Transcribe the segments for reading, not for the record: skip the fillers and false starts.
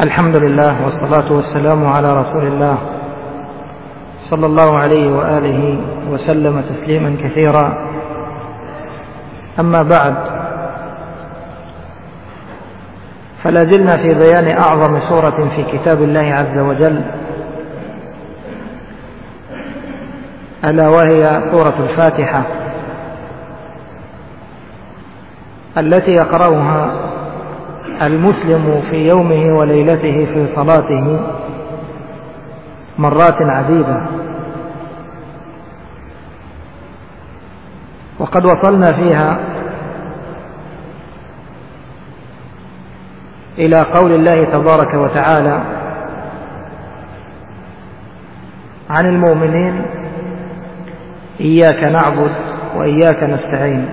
الحمد لله والصلاة والسلام على رسول الله صلى الله عليه وآله وسلم تسليما كثيرا. أما بعد، فلا زلنا في بيان أعظم سورة في كتاب الله عز وجل، ألا وهي سورة الفاتحة، التي يقرأها المسلم في يومه وليلته في صلاته مرات عديدة. وقد وصلنا فيها إلى قول الله تبارك وتعالى عن المؤمنين: إياك نعبد وإياك نستعين.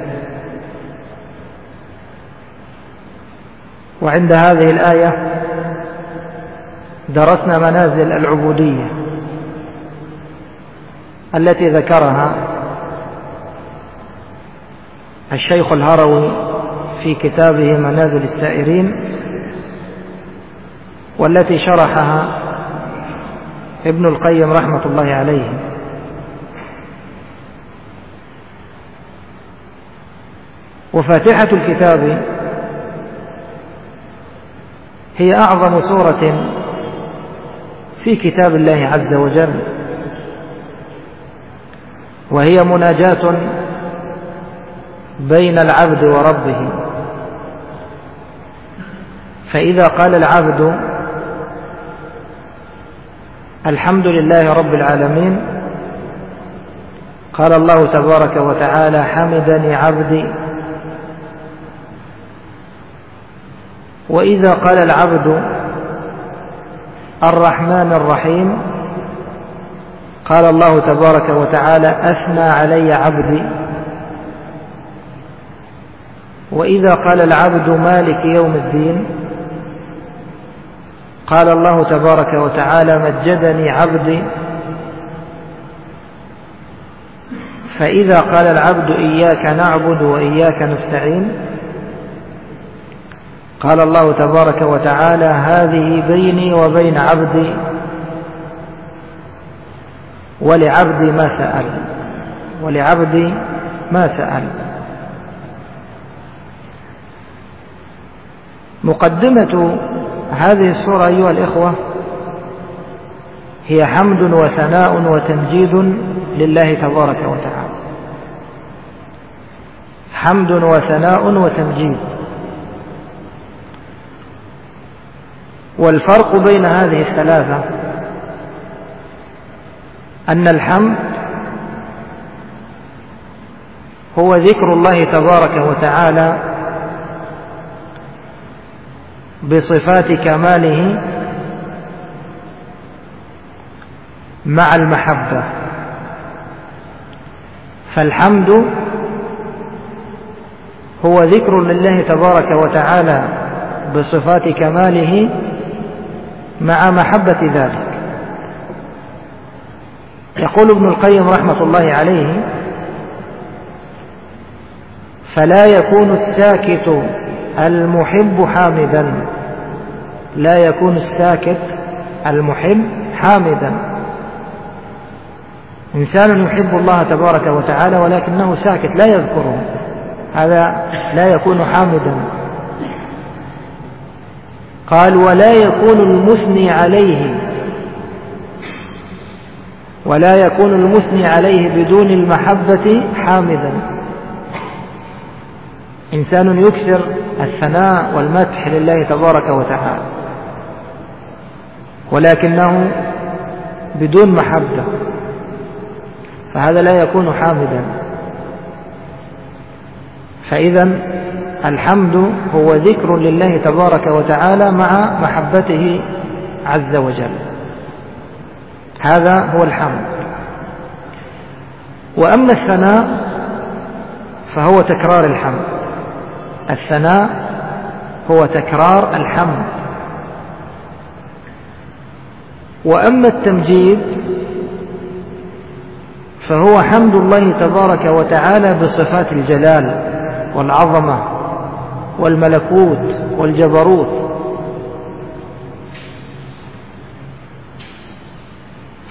وعند هذه الآية درسنا منازل العبودية التي ذكرها الشيخ الهروي في كتابه منازل السائرين، والتي شرحها ابن القيم رحمة الله عليه. وفاتحة الكتاب هي أعظم سورة في كتاب الله عز وجل، وهي مناجاة بين العبد وربه. فإذا قال العبد الحمد لله رب العالمين، قال الله تبارك وتعالى: حمدني عبدي. وإذا قال العبد الرحمن الرحيم، قال الله تبارك وتعالى: أثنى علي عبدي. وإذا قال العبد مالك يوم الدين، قال الله تبارك وتعالى: مجدني عبدي. فإذا قال العبد إياك نعبد وإياك نستعين، قال الله تبارك وتعالى: هذه بيني وبين عبدي ولعبدي ما سأل، ولعبدي ما سأل. مقدمة هذه السورة أيها الإخوة هي حمد وثناء وتمجيد لله تبارك وتعالى. حمد وثناء وتمجيد. والفرق بين هذه الثلاثة أن الحمد هو ذكر الله تبارك وتعالى بصفات كماله مع المحبة. فالحمد هو ذكر لله تبارك وتعالى بصفات كماله مع محبة ذلك. يقول ابن القيم رحمة الله عليه: فلا يكون الساكت المحب حامدا، لا يكون الساكت المحب حامدا. إنسان يحب الله تبارك وتعالى ولكنه ساكت لا يذكره، هذا لا يكون حامدا. قال: ولا يكون المثني عليه، ولا يكون المثني عليه بدون المحبة حامدا. إنسان يكثر الثناء والمدح لله تبارك وتعالى ولكنه بدون محبة، فهذا لا يكون حامدا. فإذا الحمد هو ذكر لله تبارك وتعالى مع محبته عز وجل، هذا هو الحمد. وأما الثناء فهو تكرار الحمد. الثناء هو تكرار الحمد. وأما التمجيد فهو حمد الله تبارك وتعالى بصفات الجلال والعظمة والملكوت والجبروت.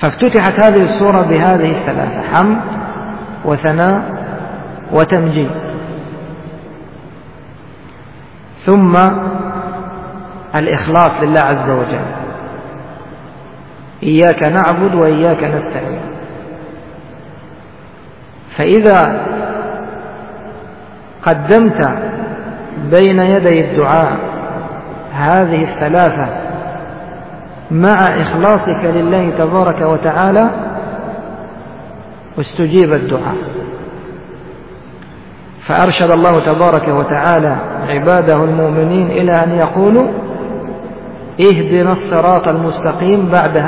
فافتتحت هذه السورة بهذه الثلاثة: حمد وثناء وتمجيد. ثم الإخلاص لله عز وجل: إياك نعبد وإياك نستعين. فإذا قدمت بين يدي الدعاء هذه الثلاثة مع إخلاصك لله تبارك وتعالى استجيب الدعاء. فأرشد الله تبارك وتعالى عباده المؤمنين إلى أن يقولوا: اهدنا الصراط المستقيم بعد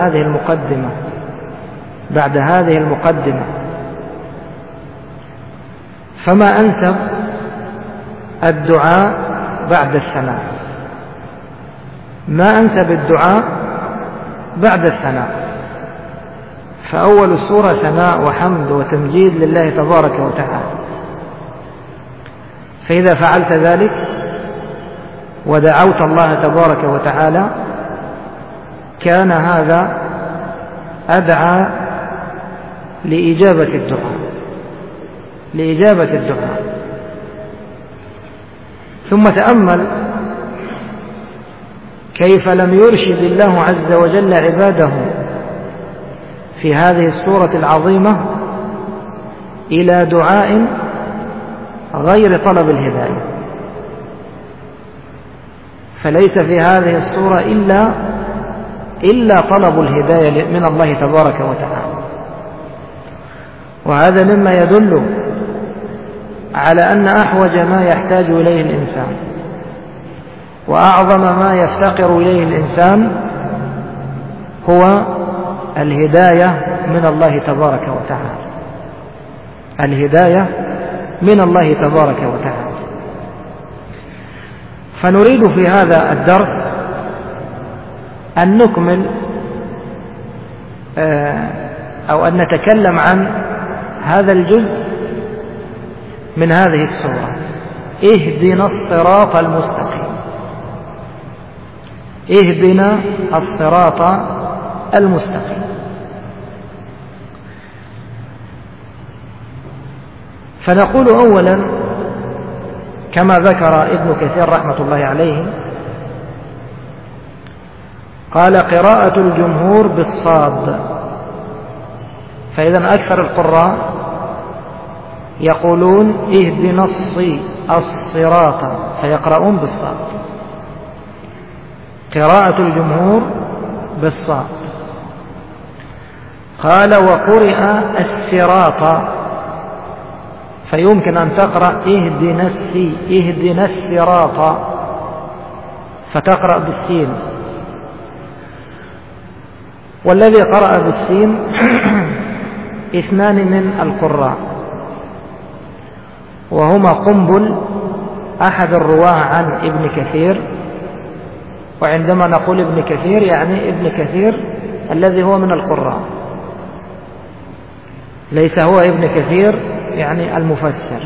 هذه المقدمة. فما أنسب الدعاء بعد الثناء، ما أنسب الدعاء بعد الثناء. فأول السورة ثناء وحمد وتمجيد لله تبارك وتعالى. فإذا فعلت ذلك ودعوت الله تبارك وتعالى كان هذا أدعى لإجابة الدعاء. ثم تأمل كيف لم يرشد الله عز وجل عباده في هذه السورة العظيمة إلى دعاء غير طلب الهداية. فليس في هذه السورة إلا طلب الهداية من الله تبارك وتعالى. وهذا مما يدل على أن أحوج ما يحتاج إليه الإنسان وأعظم ما يفتقر إليه الإنسان هو الهداية من الله تبارك وتعالى. فنريد في هذا الدرس أن نكمل أو أن نتكلم عن هذا الجزء من هذه السورة: اهدنا الصراط المستقيم. فنقول أولا كما ذكر ابن كثير رحمة الله عليه، قال: قراءة الجمهور بالصاد. فإذا أكثر القراء يقولون اهدنا الصراط فيقرؤون بالصاد. قراءة الجمهور بالصاد. قال: وقرئ الصراط فيمكن أن تقرأ اهدنا الصراط فتقرأ بالسين. والذي قرأ بالسين اثنان من القراء، وهما قنبل أحد الرواه عن ابن كثير. وعندما نقول ابن كثير يعني ابن كثير الذي هو من القراء، ليس هو ابن كثير يعني المفسر.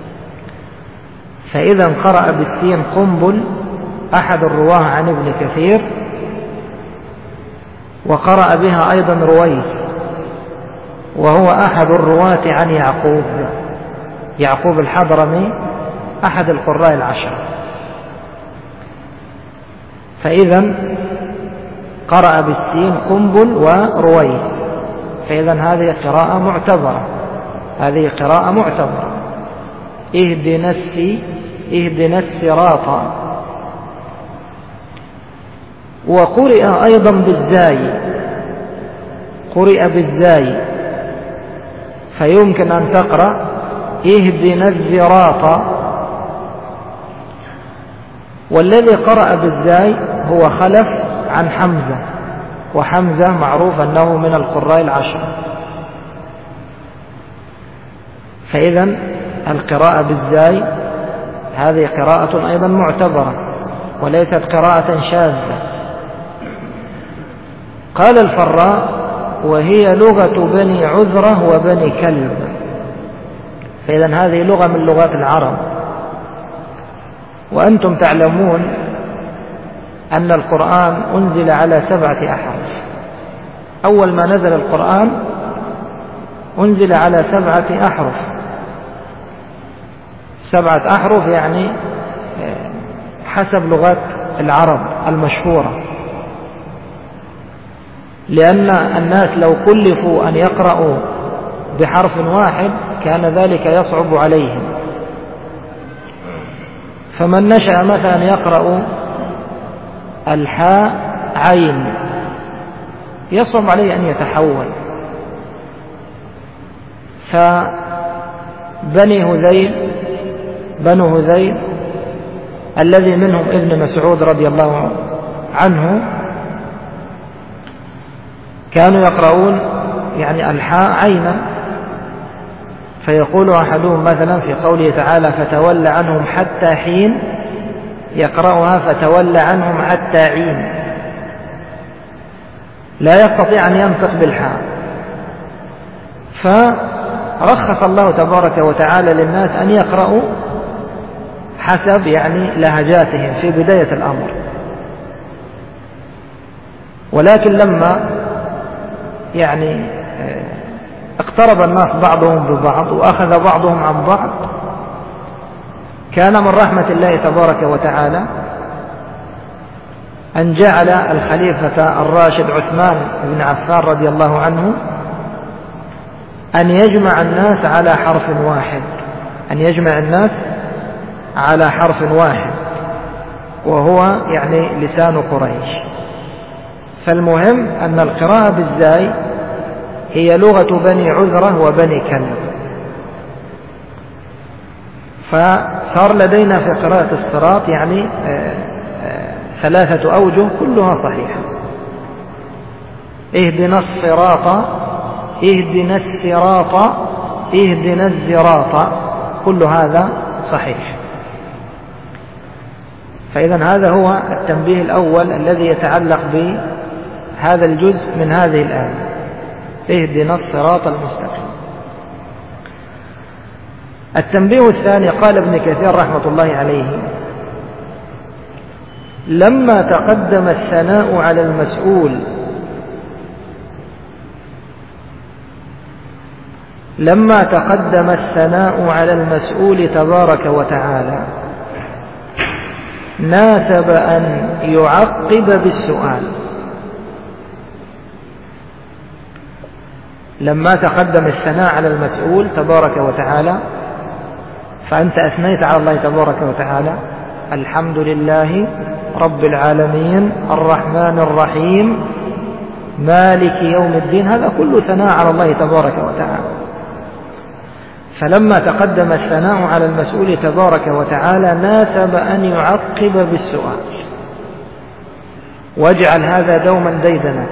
فإذا قرأ بالسين قنبل أحد الرواه عن ابن كثير، وقرأ بها أيضا رويس وهو أحد الرواة عن يعقوب الحضرمي أحد القراء العشرة. فإذا قرأ بالسين قنبل ورويس. فإذا هذه قراءة معتبرة. اهدنا الصراط. وقرئ أيضا بالزاي، فيمكن أن تقرأ اهدنا الزراط. والذي قرأ بالزاي هو خلف عن حمزة، وحمزة معروف أنه من القراء العشرة. فإذا القراءة بالزاي هذه قراءة أيضا معتبرة وليست قراءة شاذة. قال الفراء: وهي لغة بني عذرة وبني كلب. فإذا هذه لغة من لغات العرب. وأنتم تعلمون أن القرآن أنزل على 7 أحرف، أول ما نزل القرآن أنزل على 7 أحرف. 7 أحرف يعني حسب لغات العرب المشهورة، لأن الناس لو كلفوا أن يقرأوا بحرف واحد كان ذلك يصعب عليهم، فمن نشأ مثلا يقرأ الحاء عين يصعب عليه أن يتحول. بنو هذيل الذي منهم ابن مسعود رضي الله عنه كانوا يقرؤون يعني الحاء عينا، فيقول أحدهم مثلا في قوله تعالى فتول عنهم حتى حين، يقرأها فتول عنهم حتى عين، لا يستطيع أن ينطق بالحاء. فرخص الله تبارك وتعالى للناس أن يقرأوا حسب يعني لهجاتهم في بداية الأمر، ولكن لما يعني اقترب الناس بعضهم ببعض وأخذ بعضهم عن بعض، كان من رحمة الله تبارك وتعالى أن جعل الخليفة الراشد عثمان بن عفان رضي الله عنه أن يجمع الناس على حرف واحد، أن يجمع الناس على حرف واحد، وهو يعني لسان قريش. فالمهم أن القراءة بالزاي هي لغة بني عذرة وبني كلب. فصار لدينا في قراءة الصراط يعني 3 أوجه كلها صحيحة. اهدنا الصراط، اهدنا الصراط، اهدنا الزراط، كل هذا صحيح. فإذا هذا هو التنبيه الأول الذي يتعلق بهذا الجزء من هذه الآية، اهدنا الصراط المستقيم. التنبيه الثاني قال ابن كثير رحمة الله عليه لما تقدم الثناء على المسؤول، لما تقدم الثناء على المسؤول تبارك وتعالى ناسب أن يعقب بالسؤال. لما تقدم الثناء على المسؤول تبارك وتعالى فأنت أثنيت على الله تبارك وتعالى الحمد لله رب العالمين الرحمن الرحيم مالك يوم الدين، هذا كله ثناء على الله تبارك وتعالى. فلما تقدم الثناء على المسؤول تبارك وتعالى ناسب أن يعقب بالسؤال، واجعل هذا دوما ديدنك،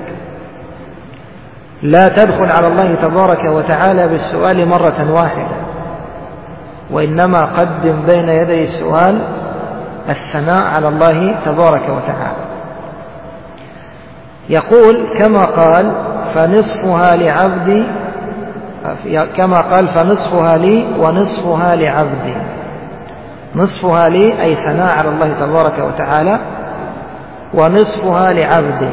لا تدخل على الله تبارك وتعالى بالسؤال مرة واحدة، وإنما قدم بين يدي السؤال الثناء على الله تبارك وتعالى. يقول كما قال فنصفها لعبدي، كما قال فنصفها لي ونصفها لعبدي. نصفها لي أي ثناء على الله تبارك وتعالى، ونصفها لعبدي.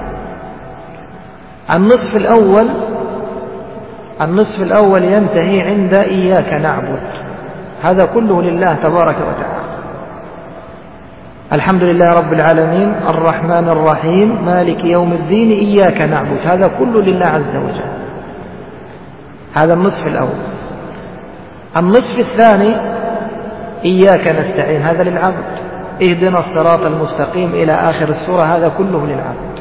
النصف الأول ينتهي عند إياك نعبد، هذا كله لله تبارك وتعالى. الحمد لله رب العالمين الرحمن الرحيم مالك يوم الدين إياك نعبد، هذا كله لله عز وجل. هذا النصف الأول. النصف الثاني إياك نستعين، هذا للعبد. اهدنا الصراط المستقيم إلى آخر السورة، هذا كله للعبد.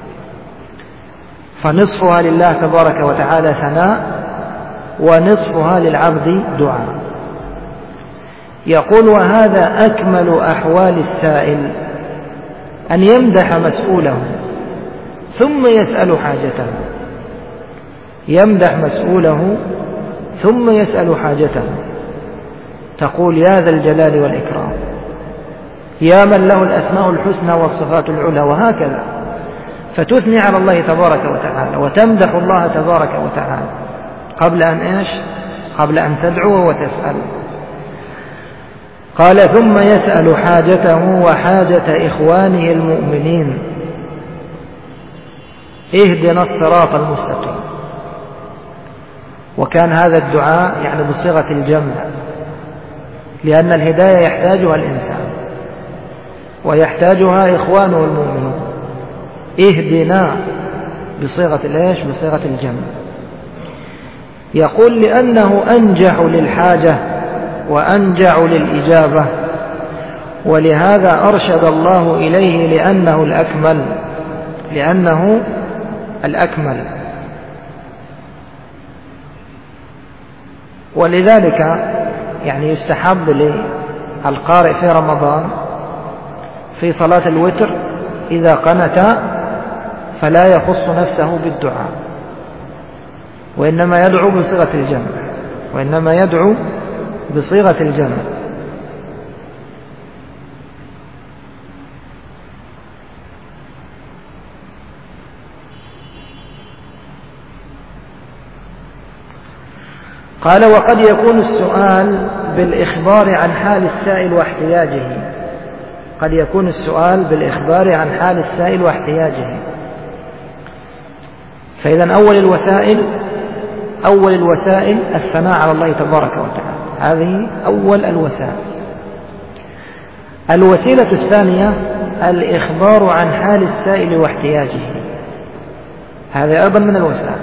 فنصفها لله تبارك وتعالى ثناء، ونصفها للعبد دعاء. يقول وهذا أكمل أحوال السائل، أن يمدح مسؤوله ثم يسأل حاجته، يمدح مسؤوله ثم يسأل حاجته. تقول يا ذا الجلال والإكرام، يا من له الأسماء الحسنى والصفات العلى، وهكذا. فتثني على الله تبارك وتعالى وتمدح الله تبارك وتعالى قبل أن إيش؟ قبل أن تدعو وتسأل. قال ثم يسأل حاجته وحاجة إخوانه المؤمنين. اهدنا الصراط المستقيم. وكان هذا الدعاء يعني بصيغة الجمع، لأن الهداية يحتاجها الإنسان ويحتاجها إخوانه المؤمنون. اهدنا بصيغة الإيش؟ بصيغة الجمع. يقول لأنه أنجح للحاجة وأنجع للإجابة، ولهذا أرشد الله إليه لأنه الأكمل، لأنه الأكمل. ولذلك يعني يستحب للقارئ في رمضان في صلاة الوتر إذا قنت فلا يخص نفسه بالدعاء، وإنما يدعو بصيغة الجمع، وإنما يدعو بصيغة الجمع. قال وقد يكون السؤال بالإخبار عن حال السائل واحتياجه. قد يكون السؤال بالإخبار عن حال السائل واحتياجه. فإذا أول الوسائل الثناء على الله تبارك وتعالى، هذه أول الوسائل. الوسيلة الثانية الإخبار عن حال السائل واحتياجه، هذا أيضا من الوسائل،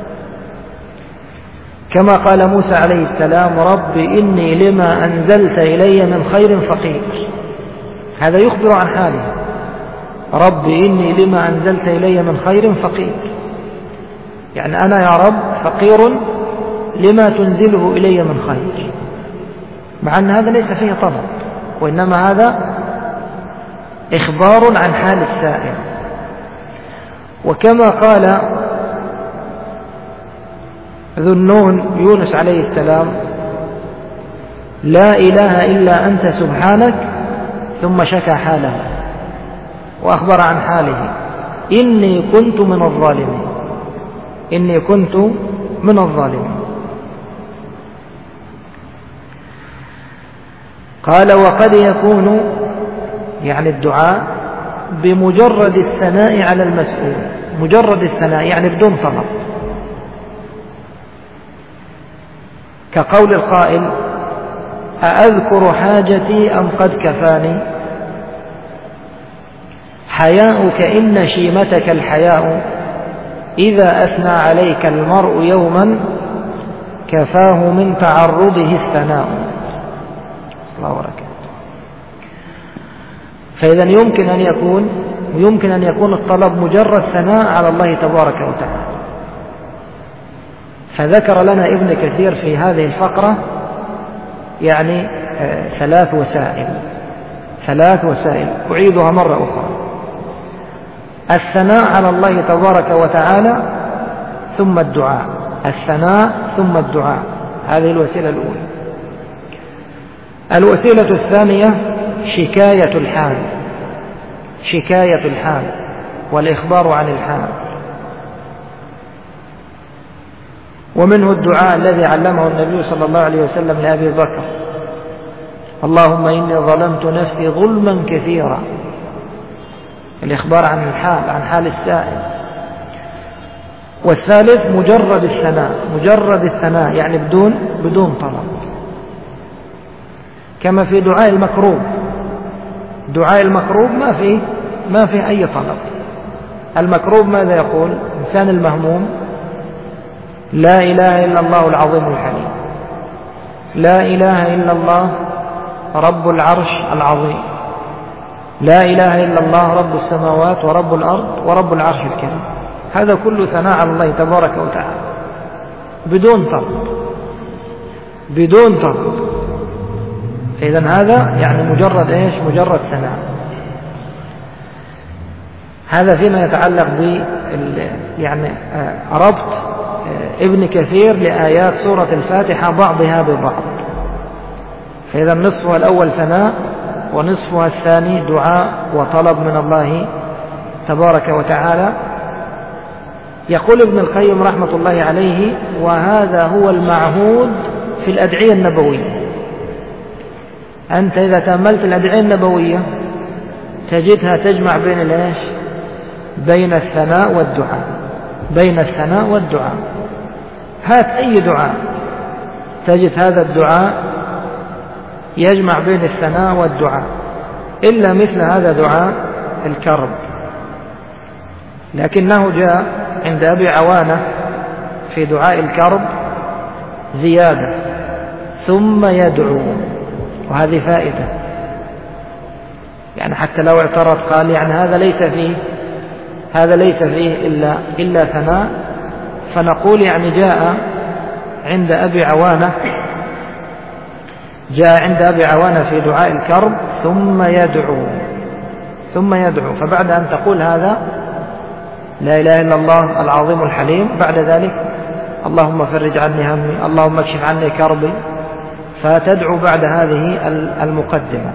كما قال موسى عليه السلام رب إني لما أنزلت إلي من خير فقير. هذا يخبر عن حاله، رب إني لما أنزلت إلي من خير فقير، يعني أنا يا رب فقير لما تنزله إلي من خير، مع أن هذا ليس فيه طلب، وإنما هذا إخبار عن حال السائل. وكما قال ذو النون يونس عليه السلام لا إله إلا أنت سبحانك، ثم شكى حاله وأخبر عن حاله إني كنت من الظالمين، إني كنت من الظالمين. قال وقد يكون يعني الدعاء بمجرد الثناء على المسؤول، مجرد الثناء يعني بدون طلب، كقول القائل أأذكر حاجتي أم قد كفاني، حياؤك إن شيمتك الحياء، إذا أثنى عليك المرء يوما كفاه من تعرضه الثناء. الله وبركاته. فإذا يمكن أن يكون الطلب مجرد ثناء على الله تبارك وتعالى. فذكر لنا ابن كثير في هذه الفقرة يعني ثلاث وسائل أعيدها مرة أخرى: الثناء على الله تبارك وتعالى ثم الدعاء، الثناء ثم الدعاء، هذه الوسيلة الأولى. الوسيلة الثانية شكاية الحال والإخبار عن الحال. ومنه الدعاء الذي علمه النبي صلى الله عليه وسلم لأبي بكر: اللهم إني ظلمت نفسي ظلما كثيرا، الإخبار عن الحال، عن حال السائل. والثالث مجرد الثناء يعني بدون طلب، كما في دعاء المكروب ما فيه أي طلب. المكروب ماذا يقول إنسان المهموم؟ لا إله إلا الله العظيم الحليم، لا إله إلا الله رب العرش العظيم، لا إله إلا الله رب السماوات ورب الأرض ورب العرش الكريم. هذا كله ثناء على الله تبارك وتعالى بدون طلب. إذن هذا يعني مجرد ثناء. هذا فيما يتعلق يعني ربط ابن كثير لآيات سورة الفاتحة بعضها ببعض. فإذا نصفها الأول ثناء ونصفها الثاني دعاء وطلب من الله تبارك وتعالى. يقول ابن القيم رحمة الله عليه: وهذا هو المعهود في الأدعية النبوية. أنت إذا تأملت الأدعية النبوية تجدها تجمع بين بين الثناء والدعاء، بين الثناء والدعاء. هات أي دعاء تجد هذا الدعاء يجمع بين الثناء والدعاء، إلا مثل هذا دعاء الكرب، لكنه جاء عند أبي عوانة في دعاء الكرب زيادة ثم يدعو، وهذه فائدة، يعني حتى لو اعترض قال يعني هذا ليس فيه إلا ثناء، فنقول يعني جاء عند أبي عوانة في دعاء الكرب ثم يدعو، فبعد أن تقول هذا لا إله إلا الله العظيم الحليم، بعد ذلك اللهم فرج عني همي، اللهم اكشف عني كربي، فتدعو بعد هذه المقدمة.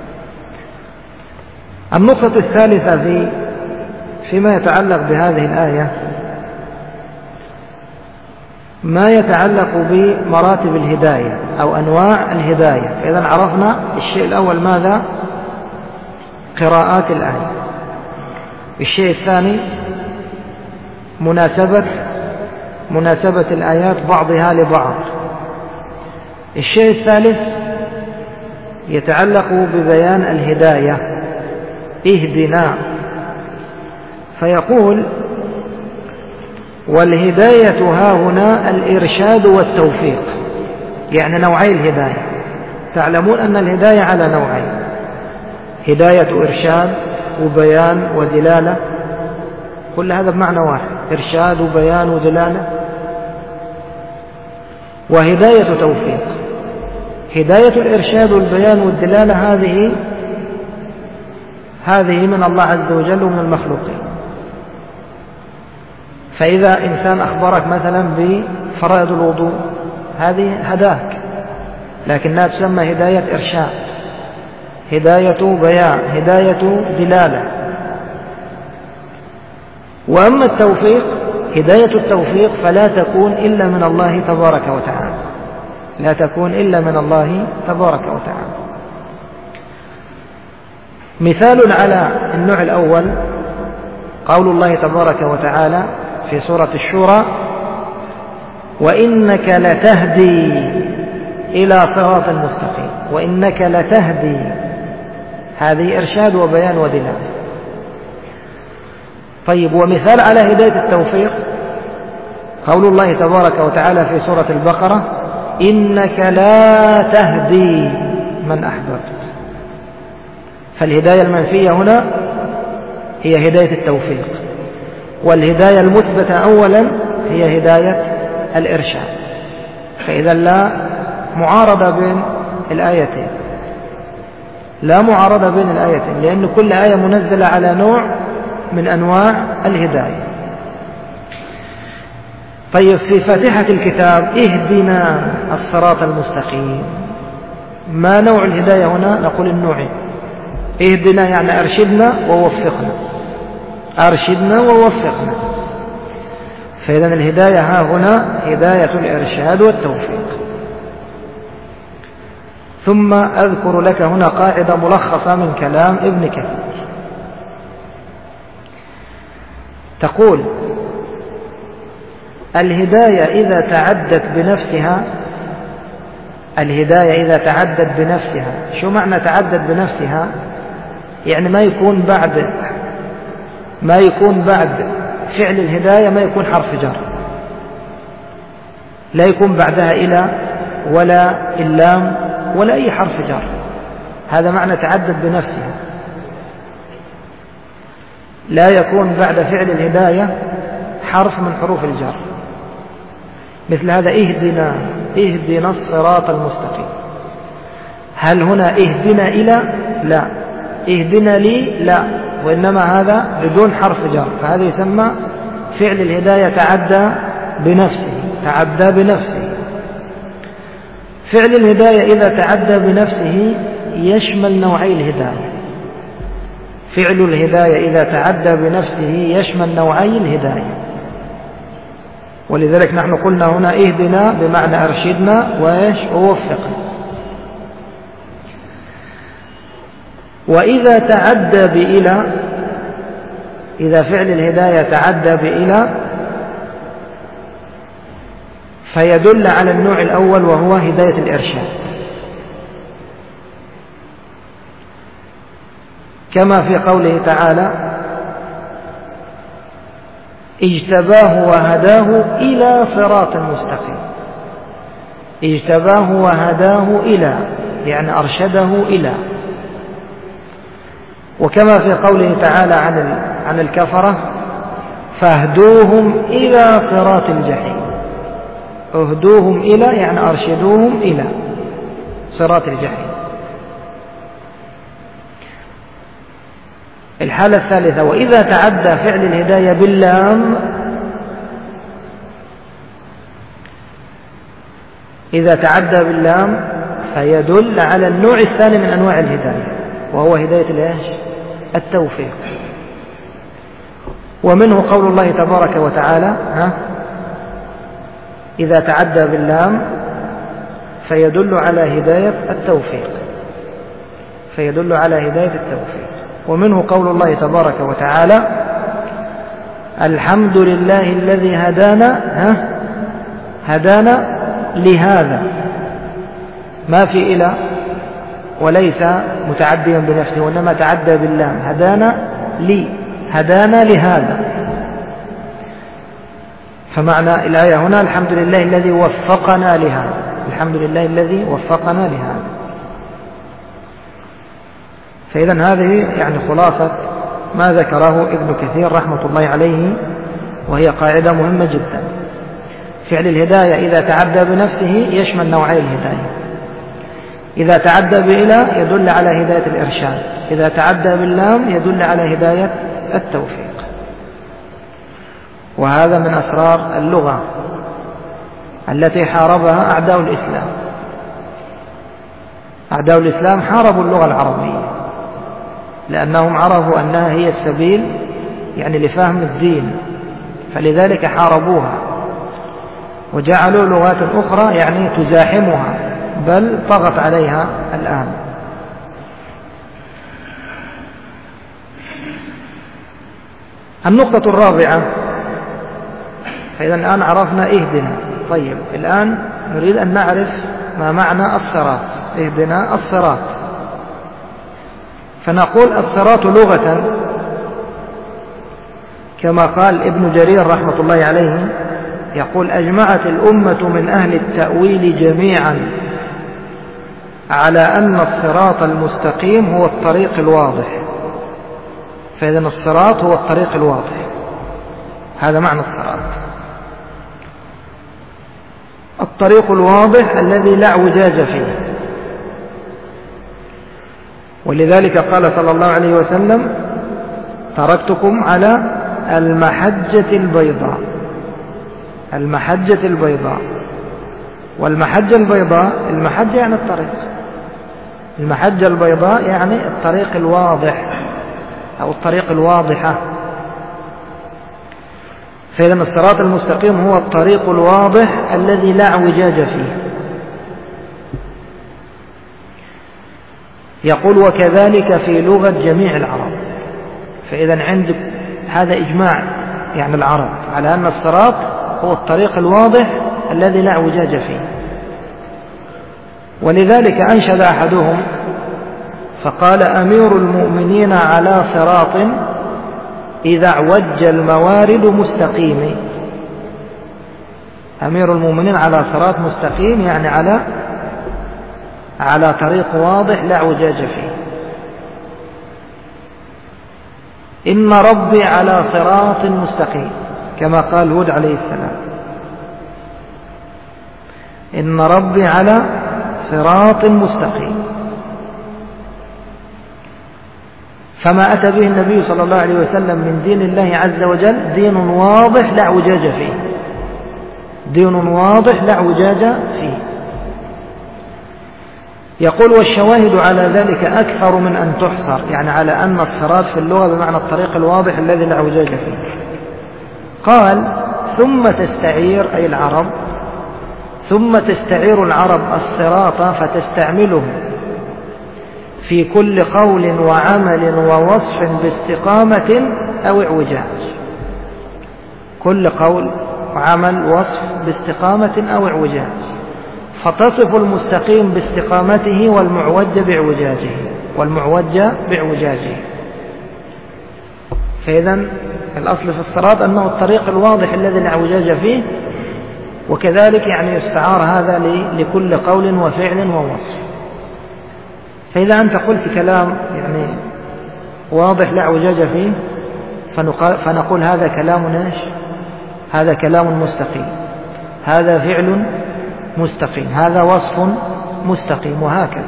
النقطة الثالثة فيما يتعلق بهذه الآية ما يتعلق بمراتب الهداية أو أنواع الهداية. فإذا عرفنا الشيء الأول ماذا؟ قراءات الآية. الشيء الثاني مناسبة الآيات بعضها لبعض. الشيء الثالث يتعلق ببيان الهداية، اهدنا، فيقول والهداية ها هنا الإرشاد والتوفيق، يعني نوعي الهداية. تعلمون أن الهداية على نوعين، هداية إرشاد وبيان ودلالة، كل هذا بمعنى واحد، إرشاد وبيان ودلالة، وهداية توفيق. هداية الإرشاد والبيان والدلالة هذه من الله عز وجل ومن المخلوقين. فإذا إنسان أخبرك مثلا بفرائض الوضوء هذه هداك، لكنها تسمى هداية إرشاد، هداية بيان، هداية دلالة. وأما التوفيق، هداية التوفيق فلا تكون إلا من الله تبارك وتعالى، لا تكون إلا من الله تبارك وتعالى. مثال على النوع الأول قول الله تبارك وتعالى في سورة الشورى وإنك لتهدي إلى صراط مستقيم، وإنك لتهدي، هذه إرشاد وبيان ودلالة. طيب، ومثال على هداية التوفيق قول الله تبارك وتعالى في سورة البقرة إنك لا تهدي من أحببت. فالهداية المنفية هنا هي هداية التوفيق، والهداية المثبتة أولا هي هداية الإرشاد. فإذا لا معارضة بين الآيتين، لا معارضة بين الآيتين، لأن كل آية منزلة على نوع من أنواع الهداية. طيب، في فاتحة الكتاب اهدنا الصراط المستقيم، ما نوع الهداية هنا؟ نقول النوعين، اهدنا يعني أرشدنا ووفقنا، أرشدنا ووفقنا. فإذا الهداية ها هنا هداية الإرشاد والتوفيق. ثم أذكر لك هنا قاعدة ملخصة من كلام ابن كثير، تقول الهداية إذا تعدت بنفسها، الهداية إذا تعدت بنفسها، شو معنى تعدت بنفسها؟ يعني ما يكون بعد فعل الهداية ما يكون حرف جر، لا يكون بعدها إلى ولا اللام ولا أي حرف جر، هذا معنى تعدت بنفسها. لا يكون بعد فعل الهداية حرف من حروف الجر، مثل هذا اهدنا الصراط المستقيم. هل هنا اهدنا إلى؟ لا. اهدنا لي؟ لا. وإنما هذا بدون حرف جر، فهذا يسمى فعل الهداية تعدى بنفسه. فعل الهداية إذا تعدى بنفسه يشمل نوعي الهداية، فعل الهداية إذا تعدى بنفسه يشمل نوعي الهداية. ولذلك نحن قلنا هنا اهدنا بمعنى أرشدنا ووفقنا. وإذا تعدى بإلى إذا فعل الهداية تعدى بإلى فيدل على النوع الأول وهو هداية الإرشاد، كما في قوله تعالى اجتباه وهداه إلى صراط مستقيم. اجتباه وهداه إلى يعني أرشده إلى. وكما في قوله تعالى عن الكفرة فاهدوهم إلى صراط الجحيم. اهدوهم إلى يعني أرشدوهم إلى صراط الجحيم. الحالة الثالثة وإذا تعدى فعل الهداية باللام، إذا تعدى باللام فيدل على النوع الثاني من أنواع الهداية وهو هداية التوفيق. ومنه قول الله تبارك وتعالى إذا تعدى باللام فيدل على هداية التوفيق، فيدل على هداية التوفيق. ومنه قول الله تبارك وتعالى الحمد لله الذي هدانا لهذا، ما في إلى وليس متعديا بنفسه وإنما تعدى باللام، هدانا لهذا. فمعنى الآية هنا الحمد لله الذي وفقنا لهذا، الحمد لله الذي وفقنا لهذا. فإذن هذه يعني خلاصة ما ذكره ابن كثير رحمة الله عليه، وهي قاعدة مهمة جدا. فعل الهداية إذا تعدى بنفسه يشمل نوعي الهداية. إذا تعدى بإلى يدل على هداية الإرشاد، إذا تعدى باللام يدل على هداية التوفيق. وهذا من أسرار اللغة التي حاربها أعداء الإسلام. أعداء الإسلام حاربوا اللغة العربية لأنهم عرفوا أنها هي السبيل يعني لفهم الدين، فلذلك حاربوها وجعلوا لغات أخرى يعني تزاحمها بل طغت عليها الآن. النقطة الرابعة، فإذا الآن عرفنا اهدنا. طيب الآن نريد أن نعرف ما معنى الصراط. اهدنا الصراط، فنقول الصراط لغة كما قال ابن جرير رحمة الله عليه، يقول أجمعت الأمة من أهل التأويل جميعا على أن الصراط المستقيم هو الطريق الواضح. فإذا الصراط هو الطريق الواضح، هذا معنى الصراط، الطريق الواضح الذي لا اعوجاج فيه. ولذلك قال صلى الله عليه وسلم تركتكم على المحجة البيضاء. المحجة البيضاء، والمحجة البيضاء المحجة يعني الطريق، المحجة البيضاء يعني الطريق الواضح أو الطريق الواضحة. فإذا الصراط المستقيم هو الطريق الواضح الذي لا اعوجاج فيه. يقول وكذلك في لغة جميع العرب. فإذا عندك هذا إجماع يعني العرب على أن الصراط هو الطريق الواضح الذي لا اعوجاج فيه. ولذلك أنشد أحدهم فقال أمير المؤمنين على صراط إذا اعوج الموارد مستقيم. أمير المؤمنين على صراط مستقيم يعني على طريق واضح لا اعوجاج فيه. إن ربي على صراط مستقيم كما قال هود عليه السلام، إن ربي على صراط مستقيم. فما أتى به النبي صلى الله عليه وسلم من دين الله عز وجل دين واضح لا اعوجاج فيه، دين واضح لا اعوجاج فيه. يقول والشواهد على ذلك أكثر من أن تحصر، يعني على أن الصراط في اللغة بمعنى الطريق الواضح الذي لا اعوجاج فيه. قال ثم تستعير أي العرب، ثم تستعير العرب الصراط فتستعمله في كل قول وعمل ووصف باستقامة أو اعوجاج، كل قول وعمل وصف باستقامة أو اعوجاج، فتصف المستقيم باستقامته والمعوج باعوجاجه. فإذا الأصل في الصراط أنه الطريق الواضح الذي لا اعوجاج فيه، وكذلك يعني يستعار هذا لكل قول وفعل ووصف. فإذا أنت قلت كلام يعني واضح لا اعوجاج فيه فنقول هذا كلام ايش؟ هذا كلام مستقيم، هذا فعل مستقيم، هذا وصف مستقيم، وهكذا.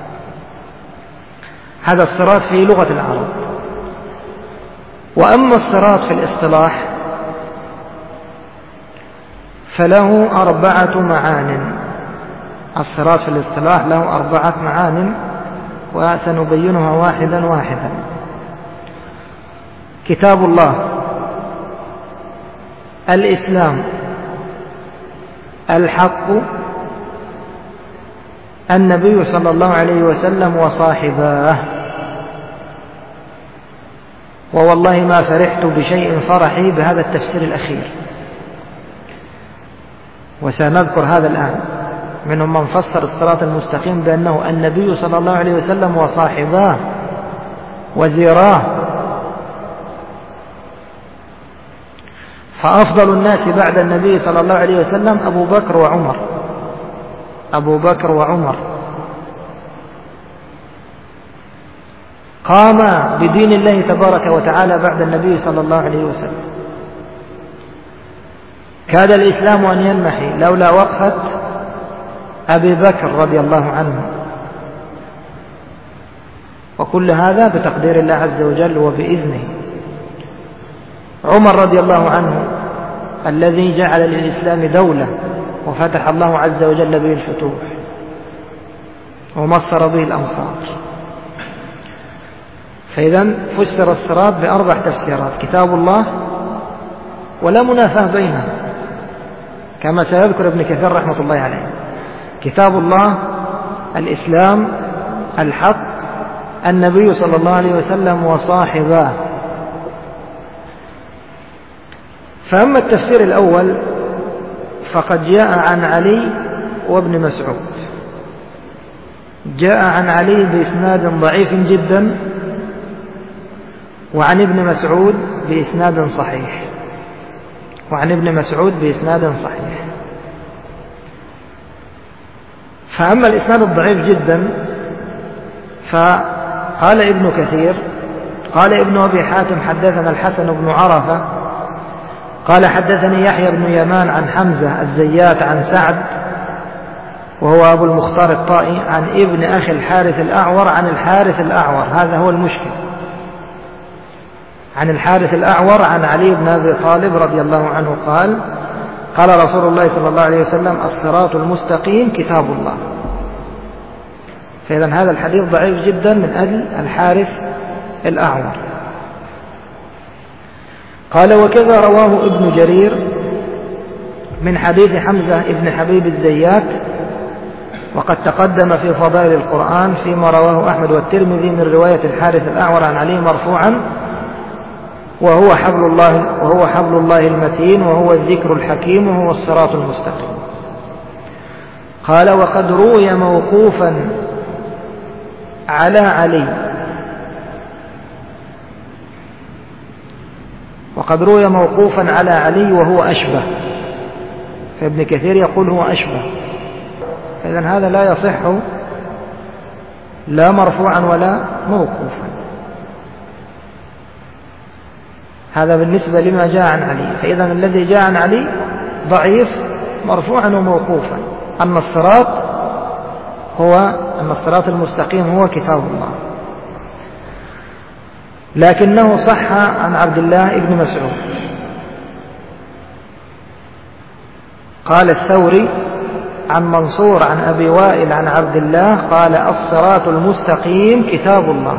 هذا الصراط في لغة العرب. وأما الصراط في الاصطلاح فله 4 معان. الصراط في الاصطلاح له 4 معان، وسنبينها واحدا واحدا. كتاب الله، الإسلام، الحق، النبي صلى الله عليه وسلم وصاحباه. ووالله ما فرحت بشيء فرحي بهذا التفسير الأخير، وسنذكر هذا الآن. منهم من فسر الصراط المستقيم بأنه النبي صلى الله عليه وسلم وصاحباه وزيراه، فأفضل الناس بعد النبي صلى الله عليه وسلم أبو بكر وعمر قام بدين الله تبارك وتعالى بعد النبي صلى الله عليه وسلم. كاد الإسلام أن ينمحي لولا وقفة أبي بكر رضي الله عنه، وكل هذا بتقدير الله عز وجل وبإذنه. عمر رضي الله عنه الذي جعل للإسلام دولة وفتح الله عز وجل به الفتوح ومصر به الأمصار. فإذا فسر الصراط ب4 تفسيرات: كتاب الله، ولا منافاة بينها كما سيذكر ابن كثير رحمة الله عليه. كتاب الله، الإسلام، الحق، النبي صلى الله عليه وسلم وصاحباه. فأما التفسير الأول فقد جاء عن علي وابن مسعود، جاء عن علي بإسناد ضعيف جدا، وعن ابن مسعود بإسناد صحيح. فأما الإسناد الضعيف جدا فقال ابن كثير قال ابن أبي حاتم حدثنا الحسن بن عرفة قال حدثني يحيى بن يمان عن حمزة الزيات عن سعد وهو أبو المختار الطائي عن ابن أخي الحارث الأعور عن الحارث الأعور. هذا هو المشكل، عن الحارث الأعور عن علي بن أبي طالب رضي الله عنه قال: قال رسول الله صلى الله عليه وسلم: الصراط المستقيم كتاب الله. فإذا هذا الحديث ضعيف جدا من أجل الحارث الأعور. قال: وكذا رواه ابن جرير من حديث حمزة ابن حبيب الزيات، وقد تقدم في فضائل القرآن فيما رواه أحمد والترمذي من رواية الحارث الأعور عن علي مرفوعا: وهو حبل الله المتين، وهو الذكر الحكيم، وهو الصراط المستقيم. قال: وقد روي موقوفا على علي، وهو أشبه. فابن كثير يقول هو أشبه. إذن هذا لا يصح لا مرفوعا ولا موقوفا. هذا بالنسبة لما جاء عن علي. فإذا الذي جاء عن علي ضعيف مرفوعا وموقوفا. أما الصراط المستقيم هو كتاب الله، لكنه صح عن عبد الله بن مسعود. قال الثوري عن منصور عن أبي وائل عن عبد الله قال: الصراط المستقيم كتاب الله.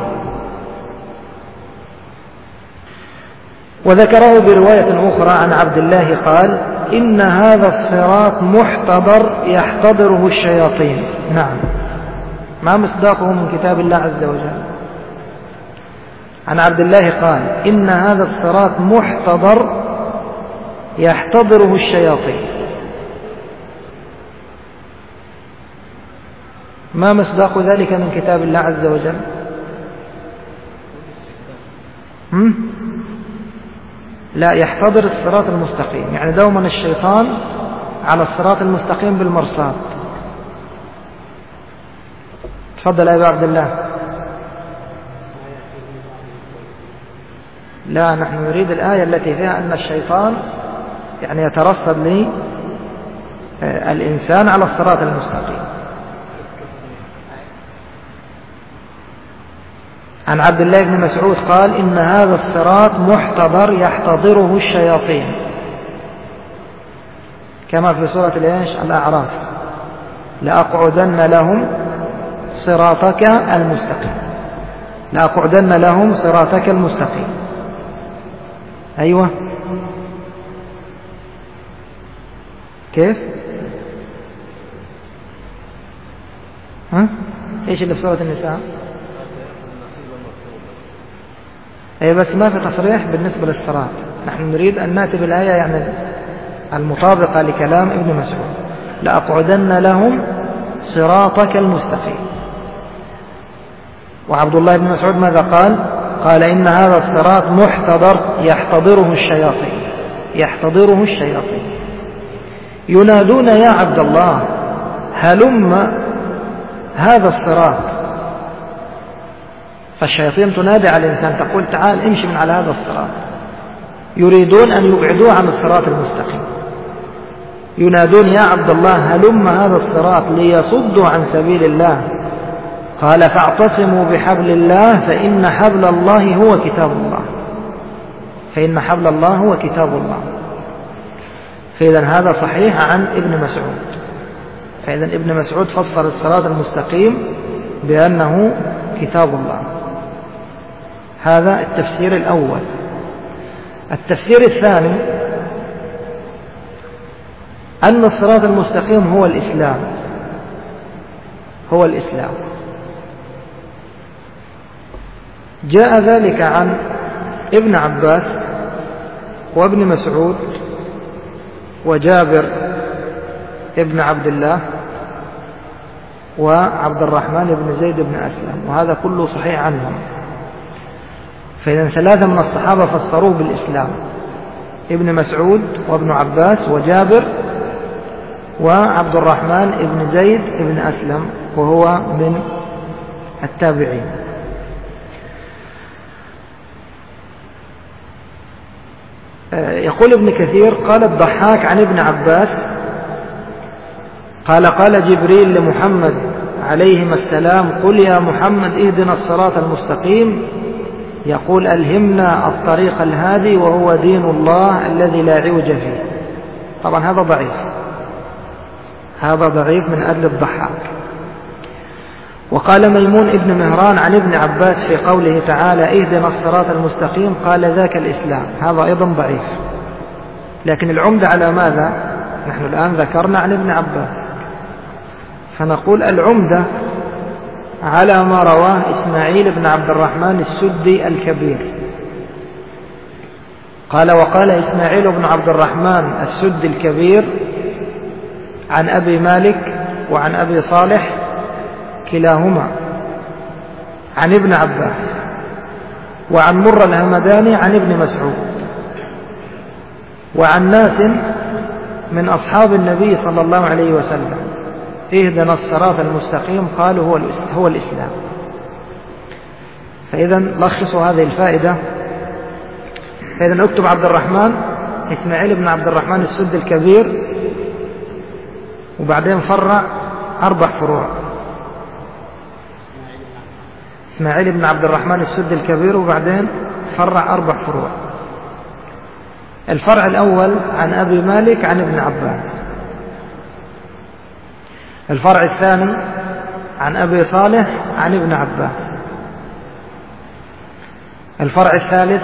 وذكره برواية أخرى عن عبد الله قال: إن هذا الصراط محتضر يحتضره الشياطين. نعم، ما مصداقه من كتاب الله عز وجل؟ عن عبد الله قال إن هذا الصراط محتضر يحتضره الشياطين. ما مصداق ذلك من كتاب الله عز وجل؟ لا، يحتضر الصراط المستقيم، يعني دوما الشيطان على الصراط المستقيم بالمرصاد. تفضل يا أبا عبد الله. لا، نحن نريد الآية التي فيها أن الشيطان يعني يترصد للإنسان على الصراط المستقيم. عن عبد الله بن مسعود قال إن هذا الصراط محتضر يحتضره الشياطين، كما في سورة الأعراف: لأقعدن لهم صراطك المستقيم، لأقعدن لهم صراطك المستقيم. أيوة، كيف؟ إيش اللي في سورة النساء؟ أي بس ما في تصريح بالنسبة للصراط. نحن نريد أن نأتي بالآية يعني المطابقة لكلام ابن مسعود: لأقعدن لهم صراطك المستقيم. وعبد الله بن مسعود ماذا قال؟ قال إن هذا الصراط محتضر يحتضره الشياطين، يحتضره الشياطين. ينادون يا عبد الله هلم هذا الصراط، فالشياطين تنادي على الإنسان تقول تعال امشي من على هذا الصراط، يريدون أن يبعدوه عن الصراط المستقيم. ينادون يا عبد الله هلم هذا الصراط ليصدوا عن سبيل الله. قال فاعتصموا بحبل الله فإن حبل الله هو كتاب الله، فإن حبل الله هو كتاب الله. فإذا هذا صحيح عن ابن مسعود. فإذا ابن مسعود فسر الصراط المستقيم بأنه كتاب الله. هذا التفسير الأول. التفسير الثاني أن الصراط المستقيم هو الإسلام، هو الإسلام. جاء ذلك عن ابن عباس وابن مسعود وجابر ابن عبد الله وعبد الرحمن بن زيد بن أسلم، وهذا كله صحيح عنهم. فإذا ثلاثة من الصحابة فسروه بالإسلام: ابن مسعود وابن عباس وجابر وعبد الرحمن بن زيد بن أسلم، وهو من التابعين. يقول ابن كثير: قال الضحاك عن ابن عباس قال قال جبريل لمحمد عليهما السلام: قل يا محمد اهدنا الصراط المستقيم. يقول: ألهمنا الطريق الهادي وهو دين الله الذي لا عوج فيه. طبعا هذا ضعيف، هذا ضعيف من أجل الضحاك. وقال ميمون ابن مهران عن ابن عباس في قوله تعالى اهدنا الصراط المستقيم قال ذاك الإسلام، هذا أيضا ضعيف. لكن العمدة على ماذا؟ نحن الآن ذكرنا عن ابن عباس، فنقول العمدة على ما رواه إسماعيل بن عبد الرحمن السدي الكبير. قال: وقال إسماعيل بن عبد الرحمن السدي الكبير عن أبي مالك وعن أبي صالح كلاهما عن ابن عباس، وعن مر الهمداني عن ابن مسعود، وعن ناس من أصحاب النبي صلى الله عليه وسلم: اهدنا الصراط المستقيم قالوا هو الإسلام. فإذا لخصوا هذه الفائدة. فإذا اكتب عبد الرحمن إسماعيل بن عبد الرحمن السدي الكبير، وبعدين فرع 4 فروع: إسماعيل بن عبد الرحمن السدي الكبير، وبعدين فرع 4 فروع. الفرع الأول عن أبي مالك عن ابن عباس. الفرع الثاني عن أبي صالح عن ابن عباس. الفرع الثالث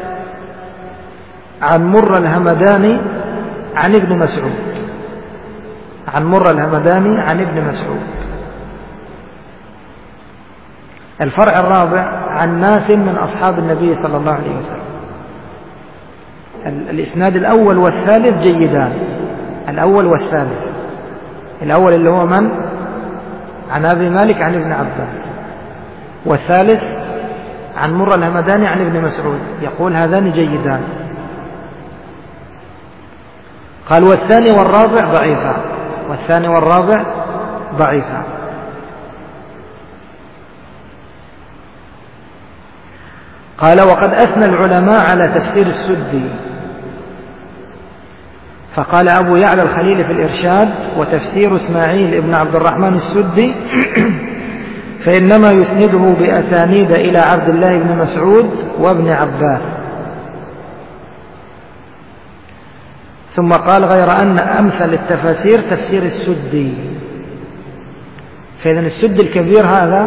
عن مر الهمداني عن ابن مسعود، عن مر الهمداني عن ابن مسعود. الفرع الرابع عن ناس من أصحاب النبي صلى الله عليه وسلم. الإسناد الأول والثالث جيدان، الأول والثالث. الأول اللي هو من؟ عن أبي مالك عن ابن عباس، والثالث عن مرة الهمداني عن ابن مسعود، يقول هذان جيدان. قال والثاني والرابع ضعيفا، والثاني والرابع ضعيفا. قال وقد أثنى العلماء على تفسير السدي، فقال أبو يعلى الخليل في الإرشاد: وتفسير إسماعيل ابن عبد الرحمن السدي فإنما يسنده بأسانيد إلى عبد الله بن مسعود وابن عباس. ثم قال: غير أن أمثل التفاسير تفسير السدي. فإذا السدي الكبير هذا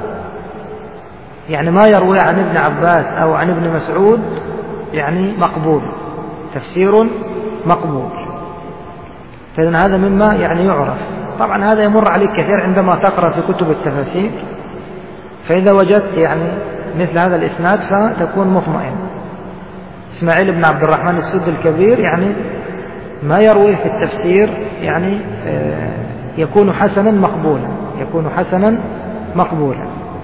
يعني ما يروي عن ابن عباس أو عن ابن مسعود يعني مقبول، تفسير مقبول. فإذا هذا مما يعني يعرف. طبعا هذا يمر عليك كثير عندما تقرأ في كتب التفاسير، فإذا وجدت يعني مثل هذا الإسناد فتكون مطمئن. إسماعيل بن عبد الرحمن السدي الكبير يعني ما يرويه في التفسير يعني يكون حسنا مقبولا، يكون حسنا مقبولا.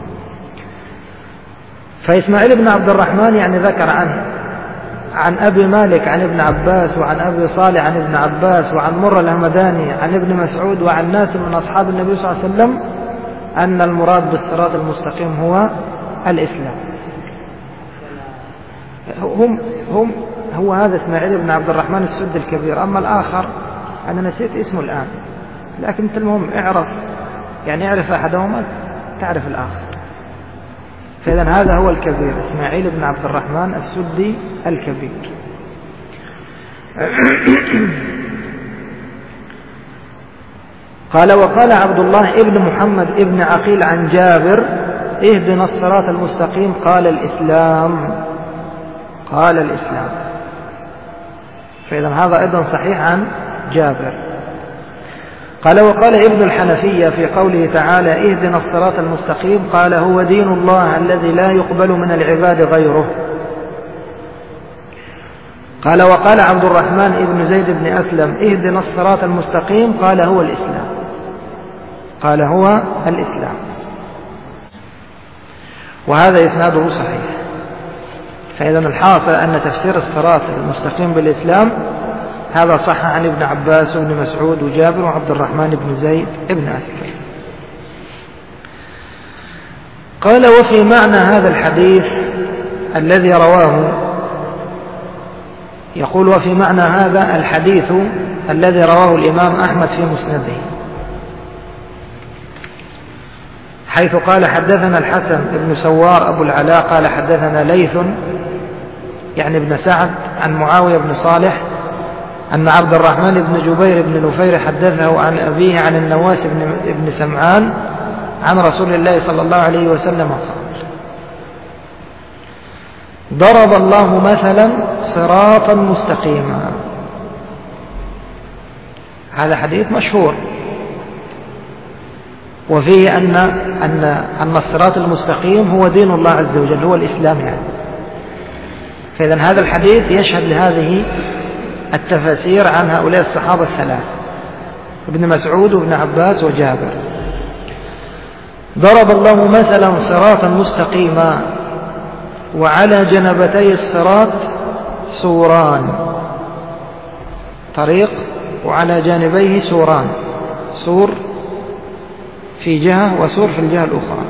فإسماعيل بن عبد الرحمن يعني ذكر عنه عن أبي مالك عن ابن عباس، وعن أبي صالح عن ابن عباس، وعن مرة الهمداني عن ابن مسعود، وعن ناس من أصحاب النبي صلى الله عليه وسلم أن المراد بالصراط المستقيم هو الإسلام. هو هذا إسماعيل بن عبد الرحمن السدي الكبير. أما الآخر أنا نسيت اسمه الآن، لكن المهم اعرف يعني اعرف أحدهما تعرف الآخر. فإذا هذا هو الكبير، إسماعيل بن عبد الرحمن السدي الكبير. قال: وقال عبد الله ابن محمد ابن عقيل عن جابر: اهدنا الصراط المستقيم. قال: الإسلام. قال: الإسلام. فإذا هذا أيضا صحيح عن جابر. قال: وقال ابن الحنفية في قوله تعالى: اهدنا الصراط المستقيم، قال: هو دين الله الذي لا يقبل من العباد غيره. قال: وقال عبد الرحمن ابن زيد بن أسلم: اهدنا الصراط المستقيم، قال: هو الإسلام. قال: هو الإسلام. وهذا إسناده صحيح. فإذا الحاصل أن تفسير الصراط المستقيم بالإسلام هذا صح عن ابن عباس وابن مسعود وجابر وعبد الرحمن بن زيد بن أسلم. قال: وفي معنى هذا الحديث الذي رواه، يقول: وفي معنى هذا الحديث الذي رواه الإمام أحمد في مسنده، حيث قال: حدثنا الحسن بن سوار أبو العلاء قال: حدثنا ليث يعني ابن سعد عن معاوية بن صالح أن عبد الرحمن بن جبير بن نفير حدثه عن أبيه عن النواس بن سمعان عن رسول الله صلى الله عليه وسلم قال: ضرب الله مثلا صراطا مستقيما. هذا حديث مشهور، وفيه أن الصراط المستقيم هو دين الله عز وجل، هو الإسلام يعني. فإذا هذا الحديث يشهد لهذه التفاسير عن هؤلاء الصحابة الثلاث، ابن مسعود وابن عباس وجابر. ضرب الله مثلا صراطا مستقيما وعلى جنبتي الصراط سوران، طريق وعلى جانبيه سوران، سور في جهة وسور في الجهة الأخرى،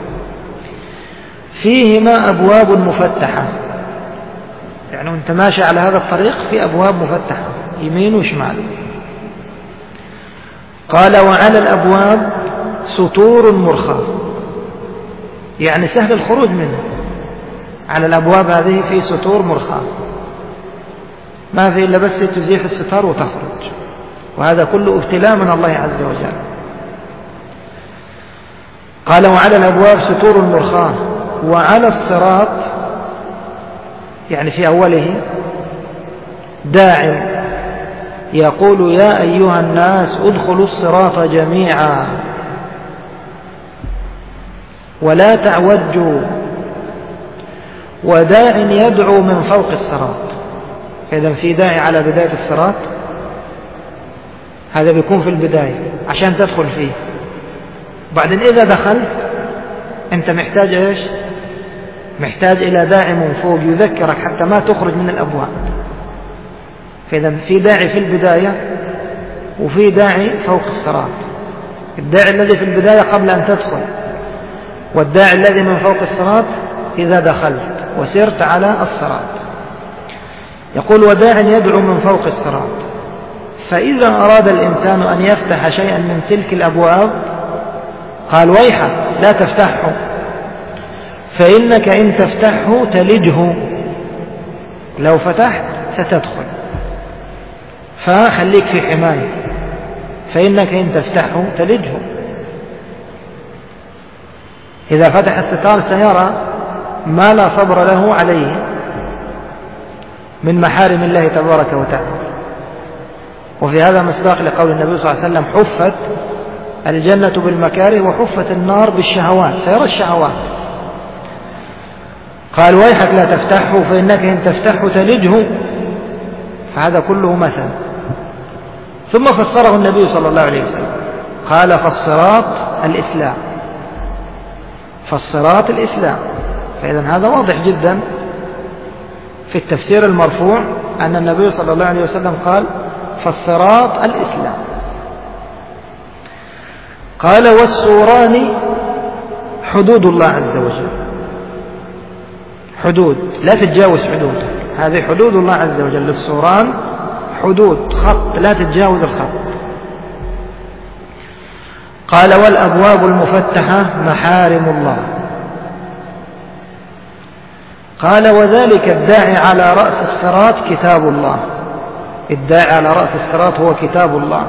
فيهما أبواب مفتحة. يعني أنت ماشي على هذا الطريق في أبواب مفتحة يمين وشمال. قال: وعلى الأبواب سطور مرخاة، يعني سهل الخروج منه. على الأبواب هذه في سطور مرخاة، ما في إلا بس تزيح الستار وتخرج، وهذا كله ابتلاء من الله عز وجل. قال: وعلى الأبواب سطور مرخاة، وعلى الصراط يعني في أوله داع يقول: يا أيها الناس ادخلوا الصراط جميعا ولا تعوجوا وداع يدعو من فوق الصراط. إذا في داعي على بداية الصراط، هذا بيكون في البداية عشان تدخل فيه. بعدين إذا دخلت أنت محتاج إيش؟ محتاج إلى داعي من فوق يذكرك حتى ما تخرج من الأبواب. فإذا في داعي في البداية وفي داعي فوق الصراط. الداعي الذي في البداية قبل أن تدخل، والداعي الذي من فوق الصراط إذا دخلت وسرت على الصراط. يقول وداع يدعو من فوق الصراط. فإذا أراد الإنسان أن يفتح شيئا من تلك الأبواب قال ويحك لا تفتحه، فإنك إن تفتحه تلجه، لو فتحت ستدخل، فخليك في حماية، فإنك إن تفتحه تلجه. إذا فتح الستار سيرى ما لا صبر له عليه من محارم الله تبارك وتعالى. وفي هذا مصداق لقول النبي صلى الله عليه وسلم حفت الجنة بالمكاره وحفت النار بالشهوات، سيرى الشهوات. قال ويحك لا تفتحه فإنك إن تفتحه تلجه، فهذا كله مثل. ثم فسره النبي صلى الله عليه وسلم قال فالصراط الإسلام، فالصراط الإسلام. فإذا هذا واضح جدا في التفسير المرفوع أن النبي صلى الله عليه وسلم قال فالصراط الإسلام. قال والسوران حدود الله عز وجل، حدود لا تتجاوز حدوده، هذه حدود الله عز وجل. للسوران حدود، خط لا تتجاوز الخط. قال والأبواب المفتحة محارم الله. قال وذلك الداعي على رأس الصراط كتاب الله، الداعي على رأس الصراط هو كتاب الله.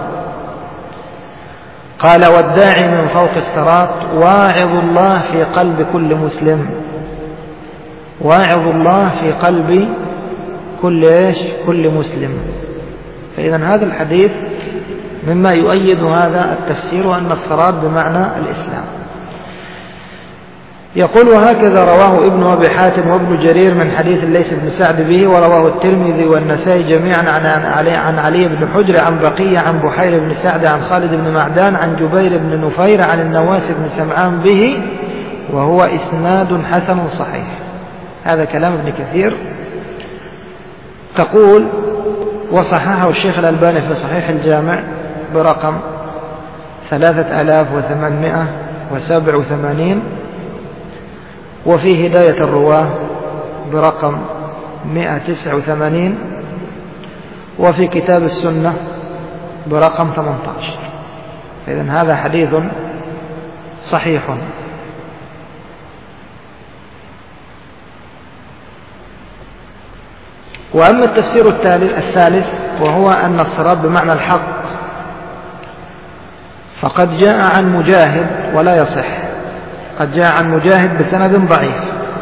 قال والداعي من فوق الصراط واعظ الله في قلب كل مسلم، واعظ الله في قلب كل مسلم. فإذا هذا الحديث مما يؤيد هذا التفسير، وأن الصراط بمعنى الإسلام. يقول وهكذا رواه ابن أبي حاتم وابن جرير من حديث الليث بن سعد به، ورواه الترمذي والنسائي جميعا عن علي بن حجر عن بقية عن بحير بن سعد عن خالد بن معدان عن جبير بن نفير عن النواس بن سمعان به، وهو إسناد حسن صحيح. هذا كلام ابن كثير. تقول وصححه الشيخ الألباني في صحيح الجامع برقم 3887، وفي هداية الرواه برقم 189، وفي كتاب السنة برقم 18. إذن هذا حديث صحيح. وأما التفسير الثالث وهو أن الصراط بمعنى الحق، فقد جاء عن مجاهد ولا يصح، قد جاء عن مجاهد بسند ضعيف.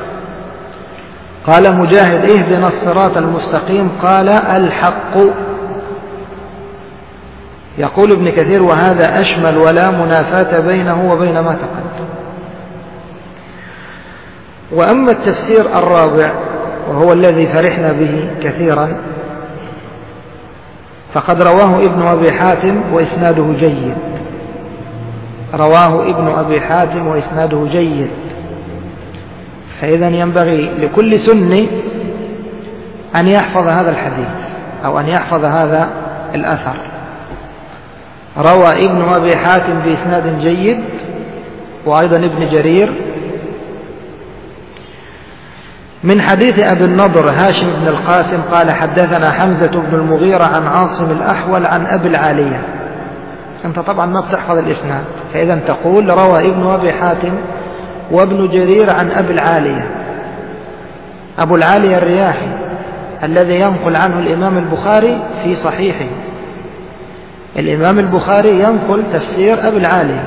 قال مجاهد اهدنا الصراط المستقيم، قال الحق. يقول ابن كثير وهذا أشمل ولا منافاة بينه وبين ما تقدم. وأما التفسير الرابع وهو الذي فرحنا به كثيرا، فقد رواه ابن أبي حاتم وإسناده جيد، رواه ابن أبي حاتم وإسناده جيد. فإذا ينبغي لكل سني أن يحفظ هذا الحديث أو أن يحفظ هذا الأثر. روى ابن أبي حاتم بإسناد جيد، وأيضا ابن جرير من حديث أبي النضر هاشم بن القاسم قال حدثنا حمزة بن المغيرة عن عاصم الأحول عن أبي العالية. أنت طبعا ما بتحفظ الإسناد، فإذا تقول روى ابن أبي حاتم وابن جرير عن أبي العالية. أبو العالية الرياحي الذي ينقل عنه الإمام البخاري في صحيحه. الإمام البخاري ينقل تفسير أبي العالية،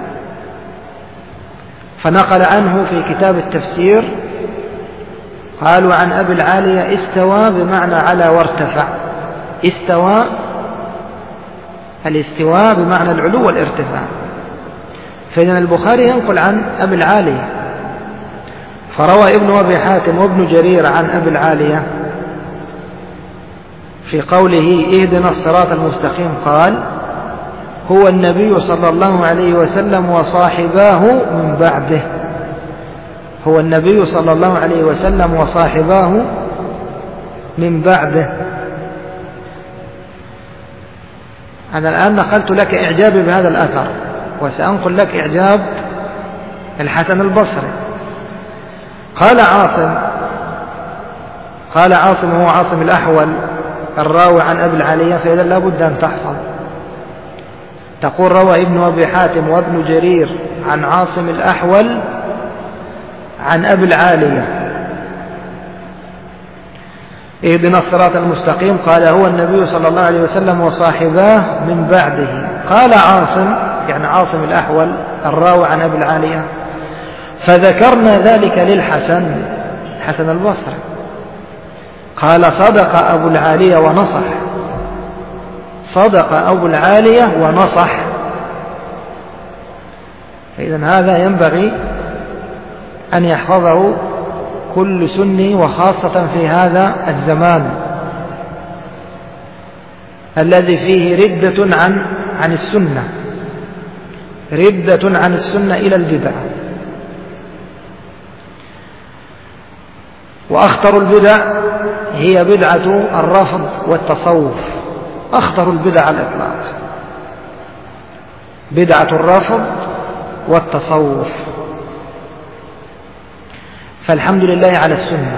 فنقل عنه في كتاب التفسير قالوا عن أبي العالية استوى بمعنى على وارتفع. استوى، الاستواء بمعنى العلو والارتفاع. فإذا البخاري ينقل عن أبي العالية، فروى ابن أبي حاتم وابن جرير عن أبي العالية في قوله اهدنا الصراط المستقيم قال هو النبي صلى الله عليه وسلم وصاحباه من بعده. هو النبي صلى الله عليه وسلم وصاحباه من بعده. أنا الآن نقلت لك إعجابي بهذا الأثر، وسأنقل لك إعجاب الحسن البصري. قال عاصم هو عاصم الأحول الراوي عن أبي العالية، فإذا لا بد أن تحفظ. تقول روى ابن أبي حاتم وابن جرير عن عاصم الأحول عن أبي العالية اهدنا الصراط المستقيم قال هو النبي صلى الله عليه وسلم وصاحباه من بعده. قال عاصم يعني عاصم الأحول الراوي عن أبي العالية فذكرنا ذلك للحسن حسن البصري قال صدق أبو العالية ونصح. صدق أبو العالية ونصح. فإذن هذا ينبغي أن يحفظه كل سني، وخاصة في هذا الزمان الذي فيه ردة عن السنة، ردة عن السنة إلى البدع. وأخطر البدع هي بدعة الرفض والتصوف، أخطر البدع على الإطلاق بدعة الرفض والتصوف. فالحمد لله على السنة.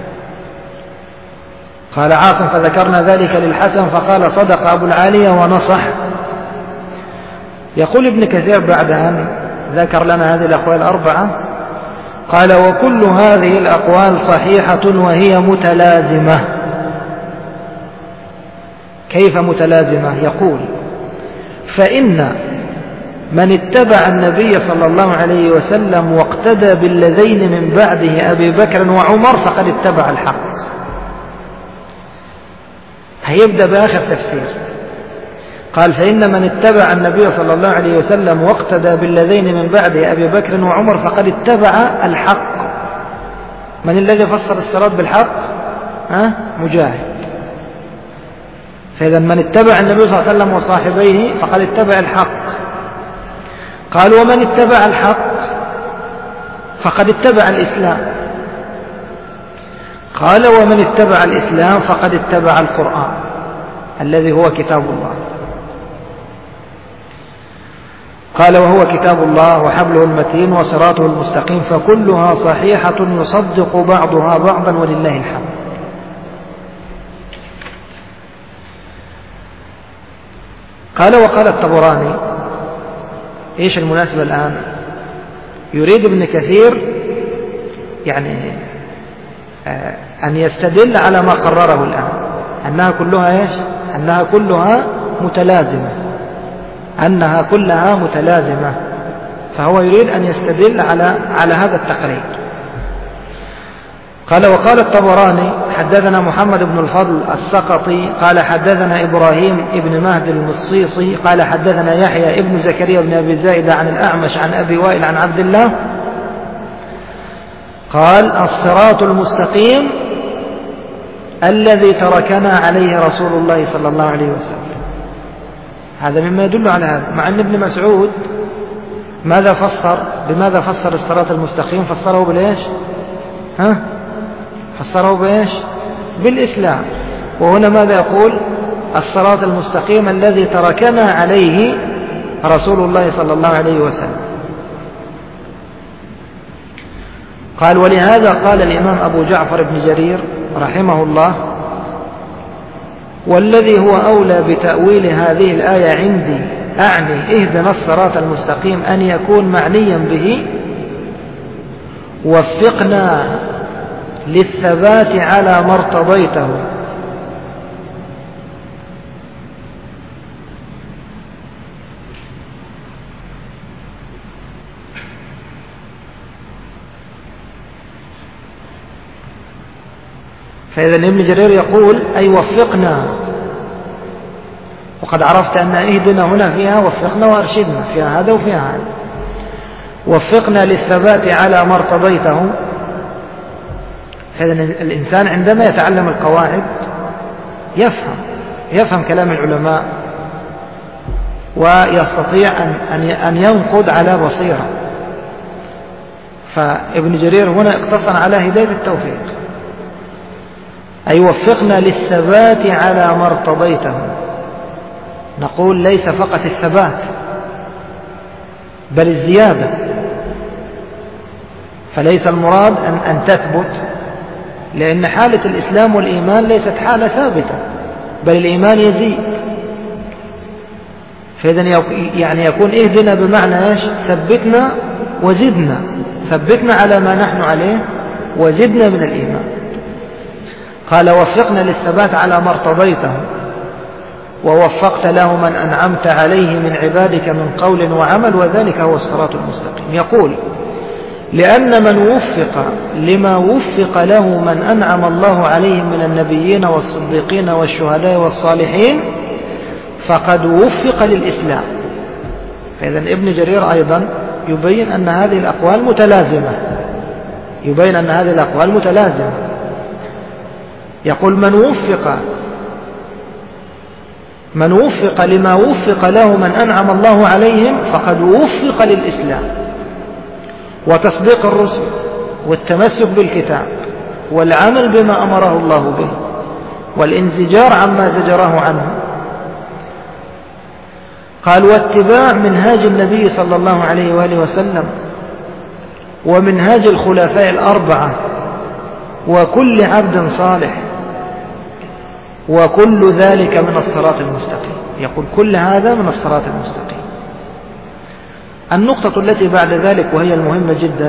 قال عاصم فذكرنا ذلك للحسن فقال صدق أبو العالية ونصح. يقول ابن كثير بعد أن ذكر لنا هذه الأقوال الأربعة قال وكل هذه الأقوال صحيحة وهي متلازمة. كيف متلازمة؟ يقول فإن من اتبع النبي صلى الله عليه وسلم واقتدى بالذين من بعده أبي بكر وعمر فقد اتبع الحق. هيبدأ بآخر تفسير. قال فإن من اتبع النبي صلى الله عليه وسلم واقتدى بالذين من بعده أبي بكر وعمر فقد اتبع الحق. من الذي فسر الصراط بالحق؟ مجاهد. فإذا من اتبع النبي صلى الله عليه وسلم وصاحبيه فقد اتبع الحق. قال ومن اتبع الحق فقد اتبع الإسلام. قال ومن اتبع الإسلام فقد اتبع القرآن الذي هو كتاب الله. قال وهو كتاب الله وحبله المتين وصراطه المستقيم فكلها صحيحة يصدق بعضها بعضا ولله الحمد. قال وقال الطبراني. ايش المناسبة الآن؟ يريد ابن كثير يعني أن يستدل على ما قرره الآن أنها كلها ايش؟ أنها كلها متلازمة، أنها كلها متلازمة. فهو يريد أن يستدل على هذا التقرير. قال وقال الطبراني حدثنا محمد بن الفضل السقطي قال حدثنا إبراهيم ابن مهدي المصيصي قال حدثنا يحيى ابن زكريا بن أبي زائدة عن الأعمش عن أبي وائل عن عبد الله قال الصراط المستقيم الذي تركنا عليه رسول الله صلى الله عليه وسلم. هذا مما يدل على هذا، مع أن ابن مسعود بماذا فسر الصراط المستقيم؟ فسره بالإيش؟ فسره بإيش؟ بالإسلام. وهنا ماذا يقول؟ الصراط المستقيم الذي تركنا عليه رسول الله صلى الله عليه وسلم. قال ولهذا قال الإمام أبو جعفر بن جرير رحمه الله والذي هو أولى بتأويل هذه الآية عندي أعني اهدنا الصراط المستقيم أن يكون معنيا به وفقنا للثبات على ما ارتضيته. فإذا ابن جرير يقول أي وفقنا، وقد عرفت أن اهدنا هنا فيها وفقنا وارشدنا، فيها هذا وفيها هذا. وفقنا للثبات على ما ارتضيته فإذا الإنسان عندما يتعلم القواعد يفهم كلام العلماء ويستطيع أن ينقد على بصيرة. فابن جرير هنا اقتصر على هداية التوفيق، أي وفقنا للثبات على ما ارتضيته. نقول ليس فقط الثبات بل الزيادة، فليس المراد أن تثبت، لأن حالة الإسلام والإيمان ليست حالة ثابتة، بل الإيمان يزيد. فإذا يعني يكون اهدنا بمعنى ايش؟ ثبتنا وزدنا، ثبتنا على ما نحن عليه وزدنا من الإيمان. قال وفقنا للثبات على ما ارتضيته ووفقت له من أنعمت عليه من عبادك من قول وعمل، وذلك هو الصراط المستقيم. يقول لأن من وفق لما وفق له من أنعم الله عليهم من النبيين والصديقين والشهداء والصالحين فقد وفق للإسلام. فإذا ابن جرير أيضا يبين أن هذه الأقوال متلازمة، يقول من وفق لما وفق له من أنعم الله عليهم فقد وفق للإسلام وتصديق الرسل والتمسك بالكتاب والعمل بما أمره الله به والانزجار عما زجره عنه. قال واتباع منهاج النبي صلى الله عليه وآله وسلم ومنهاج الخلفاء الأربعة وكل عبد صالح، وكل ذلك من الصراط المستقيم. يقول كل هذا من الصراط المستقيم. النقطة التي بعد ذلك وهي المهمة جدا،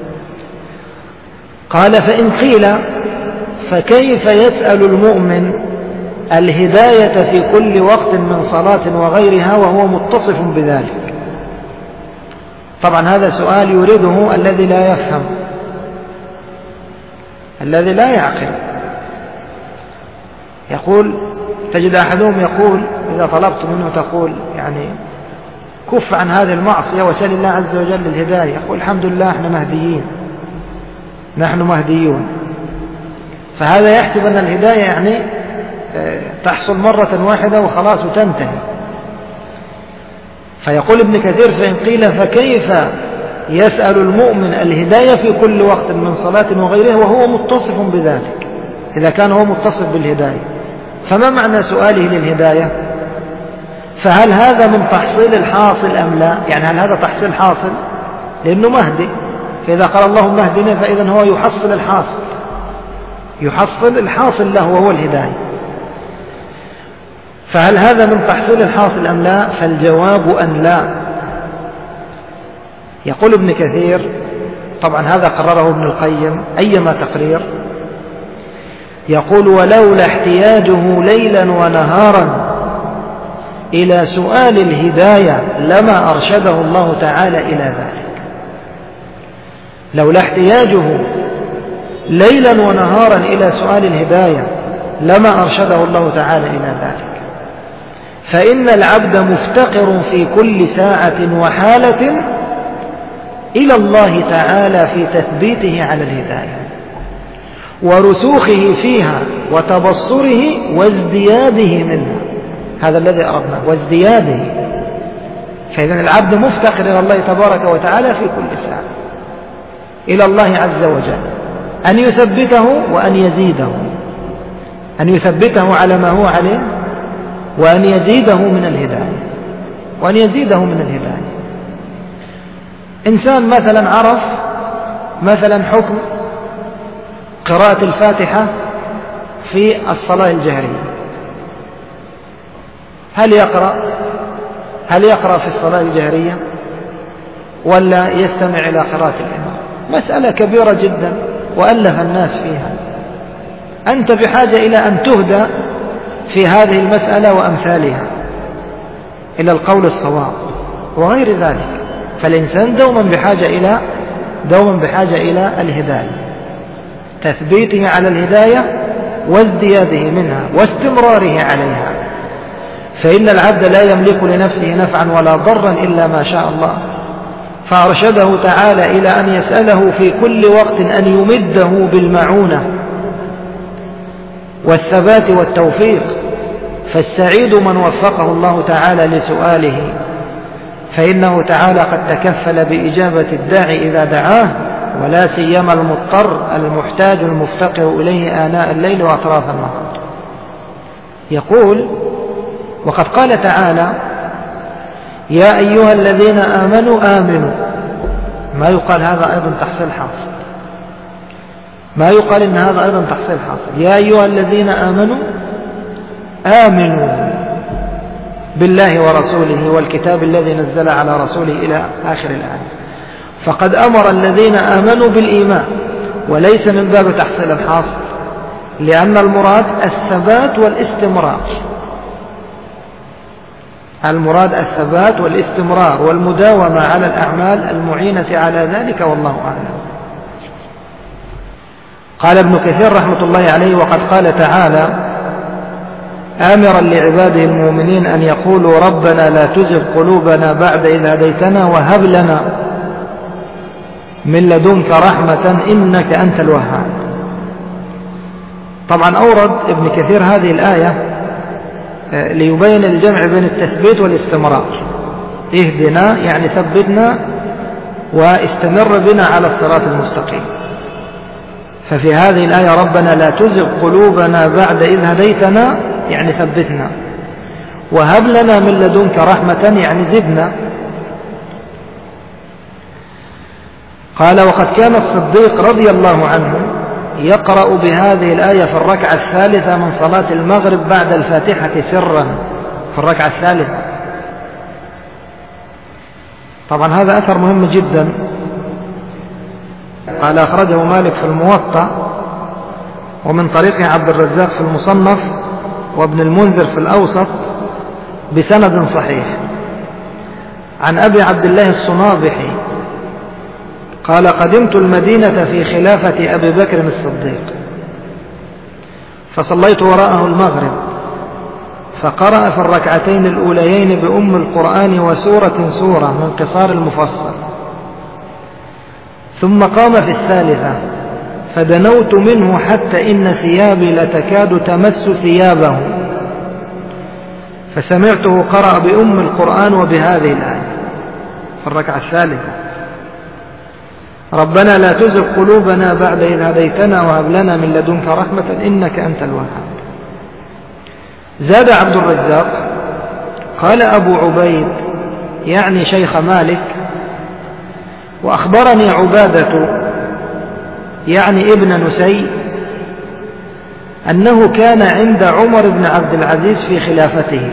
قال فإن قيل فكيف يسأل المؤمن الهداية في كل وقت من صلاة وغيرها وهو متصف بذلك؟ طبعا هذا سؤال يريده الذي لا يفهم، الذي لا يعقل. يقول تجد أحدهم يقول إذا طلبت منه تقول يعني كف عن هذه المعصية وسأل الله عز وجل الهداية، يقول الحمد لله نحن مهديون. فهذا يحسب أن الهداية يعني تحصل مرة واحدة وخلاص وتنتهي. فيقول ابن كثير فإن قيل فكيف يسأل المؤمن الهداية في كل وقت من صلاة وغيرها وهو متصف بذلك؟ إذا كان هو متصف بالهداية فما معنى سؤاله للهداية؟ فهل هذا من تحصيل الحاصل أم لا؟ يعني هل هذا تحصيل حاصل لأنه مهدي، فإذا قال اللهم اهدنا فإذا هو يحصل الحاصل له وهو الهداية. فهل هذا من تحصيل الحاصل أم لا؟ فالجواب أن لا. يقول ابن كثير، طبعا هذا قرره ابن القيم أيما تقرير، يقول ولولا احتياجه ليلا ونهارا إلى سؤال الهداية لما أرشده الله تعالى إلى ذلك. لولا احتياجه ليلا ونهارا إلى سؤال الهداية لما أرشده الله تعالى إلى ذلك. فإن العبد مفتقر في كل ساعة وحالة إلى الله تعالى في تثبيته على الهداية ورسوخه فيها وتبصره وازدياده منها. هذا الذي أردنا، وازدياده. فإذا العبد مفتقر إلى الله تبارك وتعالى في كل ساعة، إلى الله عز وجل أن يثبته وأن يزيده، أن يثبته على ما هو عليه وأن يزيده من الهداية. إنسان مثلا عرف مثلا حكم قراءة الفاتحة في الصلاة الجهرية، هل يقرأ في الصلاة الجهرية ولا يستمع إلى قراءة الإمام؟ مسألة كبيرة جدا وألف الناس فيها. أنت بحاجة إلى أن تهدى في هذه المسألة وأمثالها إلى القول الصواب وغير ذلك. فالإنسان دوما بحاجة إلى الهداية، تثبيته على الهداية وازدياده منها واستمراره عليها. فإن العبد لا يملك لنفسه نفعا ولا ضرا إلا ما شاء الله، فأرشده تعالى إلى أن يسأله في كل وقت أن يمده بالمعونة والثبات والتوفيق، فالسعيد من وفقه الله تعالى لسؤاله، فإنه تعالى قد تكفل بإجابة الداعي إذا دعاه، ولا سيما المضطر المحتاج المفتقر إليه آناء الليل وأطراف النهار. يقول: وقد قال تعالى: يا أيها الذين آمنوا آمنوا. ما يقال هذا أيضا تحصيل حاصل، ما يقال إن هذا أيضا تحصيل حاصل. يا أيها الذين آمنوا آمنوا بالله ورسوله والكتاب الذي نزل على رسوله إلى آخر الآية. فقد أمر الذين آمنوا بالإيمان، وليس من باب تحصيل الحاصل، لأن المراد الثبات والاستمرار، المراد الثبات والاستمرار والمداومة على الأعمال المعينة على ذلك، والله أعلم. قال ابن كثير رحمة الله عليه: وقد قال تعالى آمرا لعباده المؤمنين أن يقولوا ربنا لا تزغ قلوبنا بعد إذ هديتنا وهب لنا من لدنك رحمة إنك أنت الوهاب. طبعا أورد ابن كثير هذه الآية ليبين الجمع بين التثبيت والاستمرار. اهدنا يعني ثبتنا واستمر بنا على الصراط المستقيم. ففي هذه الآية ربنا لا تزغ قلوبنا بعد إذ هديتنا يعني ثبتنا، وهب لنا من لدنك رحمة يعني زدنا. قال: وقد كان الصديق رضي الله عنه يقرأ بهذه الآية في الركعة الثالثة من صلاة المغرب بعد الفاتحة سرا، في الركعة الثالثة. طبعا هذا أثر مهم جدا. قال: أخرجه مالك في الموطأ، ومن طريق عبد الرزاق في المصنف، وابن المنذر في الأوسط بسند صحيح عن أبي عبد الله الصنابحي قال: قدمت المدينة في خلافة أبي بكر الصديق، فصليت وراءه المغرب، فقرأ في الركعتين الأوليين بأم القرآن وسورة سورة من قصار المفصل، ثم قام في الثالثة، فدنوت منه حتى إن ثيابي لتكاد تمس ثيابه، فسمعته قرأ بأم القرآن وبهذه الآية في الركعة الثالثة: ربنا لا تزغ قلوبنا بعد إذ هديتنا وهب لنا من لدنك رحمة إنك أنت الوهاب. زاد عبد الرزاق قال أبو عبيد يعني شيخ مالك: وأخبرني عبادة يعني ابن نسي أنه كان عند عمر بن عبد العزيز في خلافته.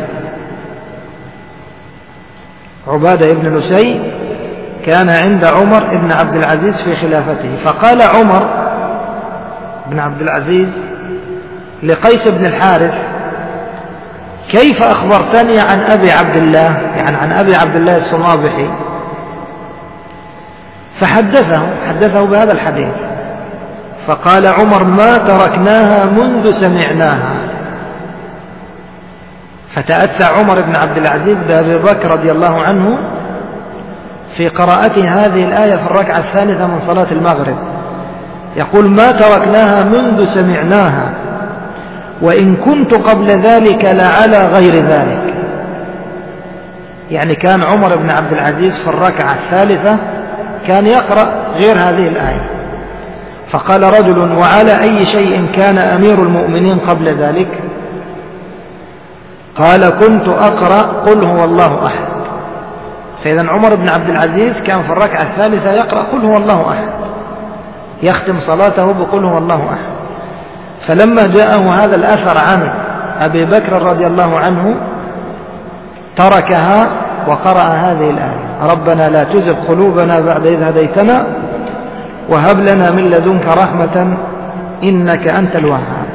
عبادة ابن نسي كان عند عمر بن عبد العزيز في خلافته، فقال عمر بن عبد العزيز لقيس بن الحارث: كيف أخبرتني عن أبي عبد الله، يعني عن أبي عبد الله الصنابحي؟ فحدثه بهذا الحديث، فقال عمر: ما تركناها منذ سمعناها. فتأسى عمر بن عبد العزيز بأبي بكر رضي الله عنه في قراءته هذه الآية في الركعة الثالثة من صلاة المغرب، يقول: ما تركناها منذ سمعناها، وإن كنت قبل ذلك لعلى غير ذلك. يعني كان عمر بن عبد العزيز في الركعة الثالثة كان يقرأ غير هذه الآية. فقال رجل: وعلى أي شيء كان أمير المؤمنين قبل ذلك؟ قال: كنت أقرأ قل هو الله أحد. فإذا عمر بن عبد العزيز كان في الركعة الثالثة يقرأ قل هو الله أحد، يختم صلاته بقل هو الله أحد. فلما جاءه هذا الأثر عن أبي بكر رضي الله عنه تركها وقرأ هذه الآية: ربنا لا تزغ قلوبنا بعد إذ هديتنا وهب لنا من لدنك رحمة إنك أنت الوهاب.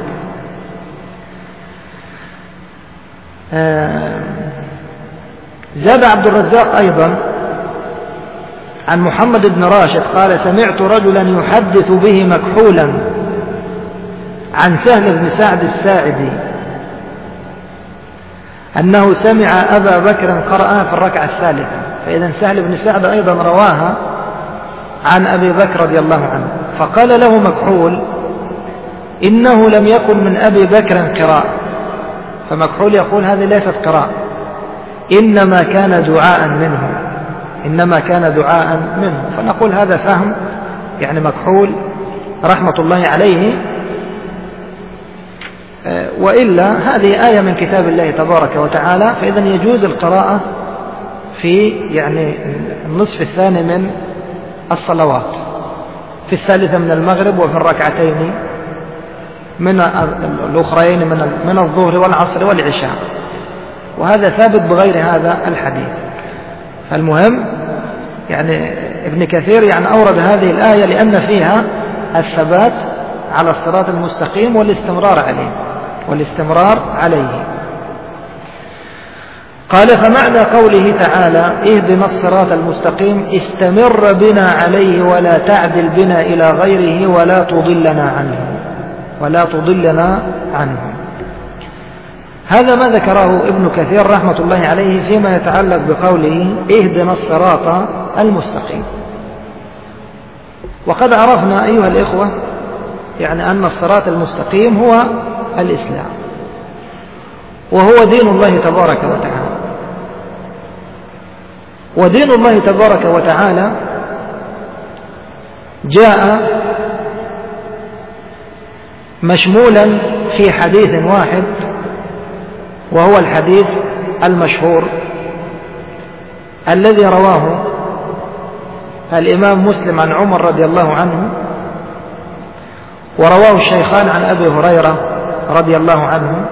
زاد عبد الرزاق أيضا عن محمد بن راشد قال: سمعت رجلا يحدث به مكحولا عن سهل بن سعد الساعدي أنه سمع أبا بكر قرأها في الركعة الثالثة. فإذا سهل بن سعد أيضا رواها عن أبي بكر رضي الله عنه. فقال له مكحول إنه لم يكن من أبي بكر قراءة، فمكحول يقول هذه ليست قراءة، إنما كان دعاء منه، إنما كان دعاء منه. فنقول هذا فهم يعني مكحول رحمة الله عليه، وإلا هذه آية من كتاب الله تبارك وتعالى، فإذا يجوز القراءة في يعني النصف الثاني من الصلوات، في الثالثة من المغرب وفي الركعتين من الأخرين من الظهر والعصر والعشاء، وهذا ثابت بغير هذا الحديث. فالمهم يعني ابن كثير يعني أورد هذه الآية لأن فيها الثبات على الصراط المستقيم والاستمرار عليه. قال فمعنى قوله تعالى اهدنا الصراط المستقيم استمر بنا عليه ولا تعدل بنا إلى غيره ولا تضلنا عنه. هذا ما ذكره ابن كثير رحمة الله عليه فيما يتعلق بقوله اهدنا الصراط المستقيم. وقد عرفنا أيها الإخوة يعني أن الصراط المستقيم هو الإسلام، وهو دين الله تبارك وتعالى. ودين الله تبارك وتعالى جاء مشمولا في حديث واحد، وهو الحديث المشهور الذي رواه الإمام مسلم عن عمر رضي الله عنه، ورواه الشيخان عن أبي هريرة رضي الله عنه،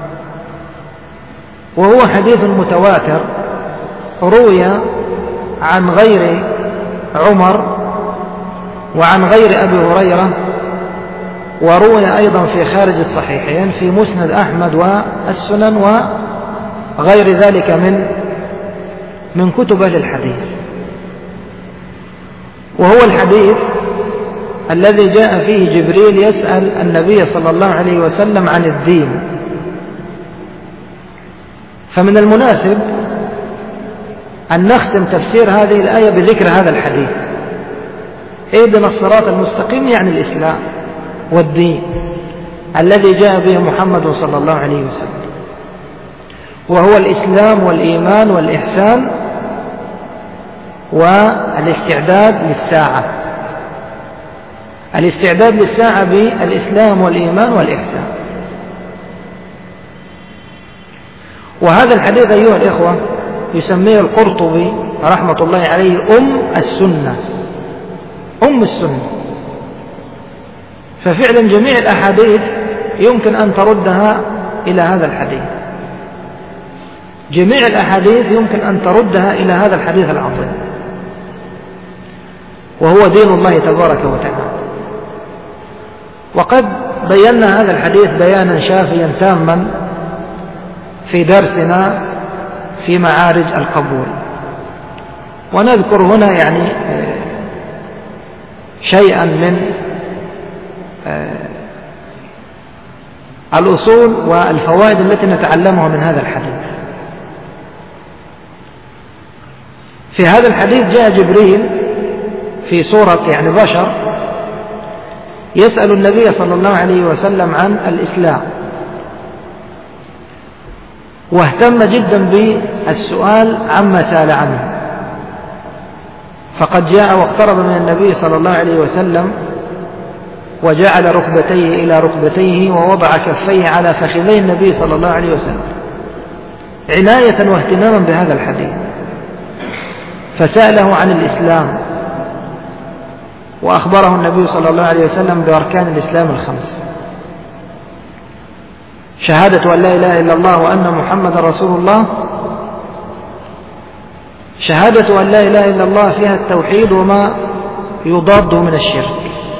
وهو حديث متواتر روي عن غير عمر وعن غير أبي هريرة، وروي أيضا في خارج الصحيحين في مسند أحمد والسنن وغير ذلك من كتب أهل الحديث. وهو الحديث الذي جاء فيه جبريل يسأل النبي صلى الله عليه وسلم عن الدين. فمن المناسب أن نختم تفسير هذه الآية بذكر هذا الحديث، اهدنا الصراط المستقيم يعني الإسلام والدين الذي جاء به محمد صلى الله عليه وسلم، وهو الإسلام والإيمان والإحسان والاستعداد للساعة. الاستعداد للساعة بالإسلام والإيمان والإحسان. وهذا الحديث أيها الإخوة يسميه القرطبي رحمة الله عليه أم السنة. ففعلا جميع الأحاديث يمكن أن تردها إلى هذا الحديث، جميع الأحاديث يمكن أن تردها إلى هذا الحديث العظيم، وهو دين الله تبارك وتعالى. وقد بينا هذا الحديث بيانا شافيا تاما في درسنا في معارج القبول، ونذكر هنا يعني شيئا من الأصول والفوائد التي نتعلمها من هذا الحديث. في هذا الحديث جاء جبريل في صورة يعني بشر يسأل النبي صلى الله عليه وسلم عن الإسلام، واهتم جدا بالسؤال عما سأل عنه. فقد جاء واقترب من النبي صلى الله عليه وسلم وجعل ركبتيه إلى ركبتيه ووضع كفيه على فخذي النبي صلى الله عليه وسلم عناية واهتماما بهذا الحديث. فسأله عن الإسلام وأخبره النبي صلى الله عليه وسلم بأركان الإسلام الخمس: شهادة أن لا إله إلا الله وأن محمد رسول الله. شهادة أن لا إله إلا الله فيها التوحيد وما يضاده من الشرك.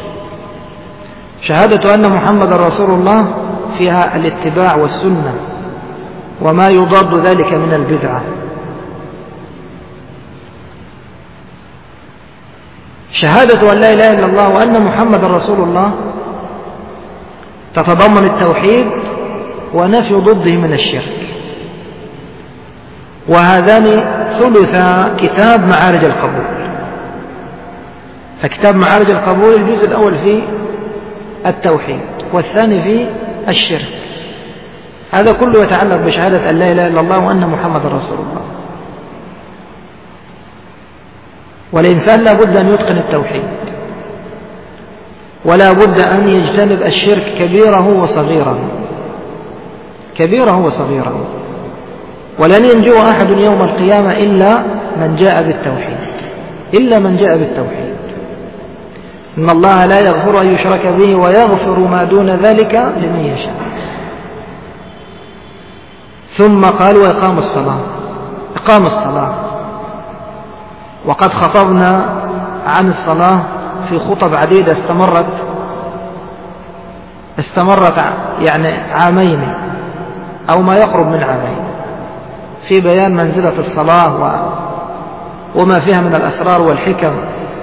شهادة أن محمد رسول الله فيها الاتباع والسنة وما يضاد ذلك من البدعة. شهادة أن لا إله إلا الله وأن محمد رسول الله تتضمن التوحيد ونفي ضده من الشرك، وهذان ثلث كتاب معارج القبول. فكتاب معارج القبول الجزء الأول فيه التوحيد والثاني فيه الشرك. هذا كله يتعلق بشهادة أن لا إله إلا الله وأن محمد رسول الله. والإنسان لا بد أن يتقن التوحيد، ولا بد أن يجتنب الشرك كبيره وصغيره، كبيره وصغيره. ولن ينجو أحد يوم القيامة إلا من جاء بالتوحيد، إلا من جاء بالتوحيد. إن الله لا يغفر أن يشرك به ويغفر ما دون ذلك لمن يشاء. ثم قال وإقام الصلاة. إقام الصلاة، وقد خطبنا عن الصلاة في خطب عديدة استمرت يعني عامين أو ما يقرب من عامين في بيان منزلة الصلاة وما فيها من الأسرار والحكم.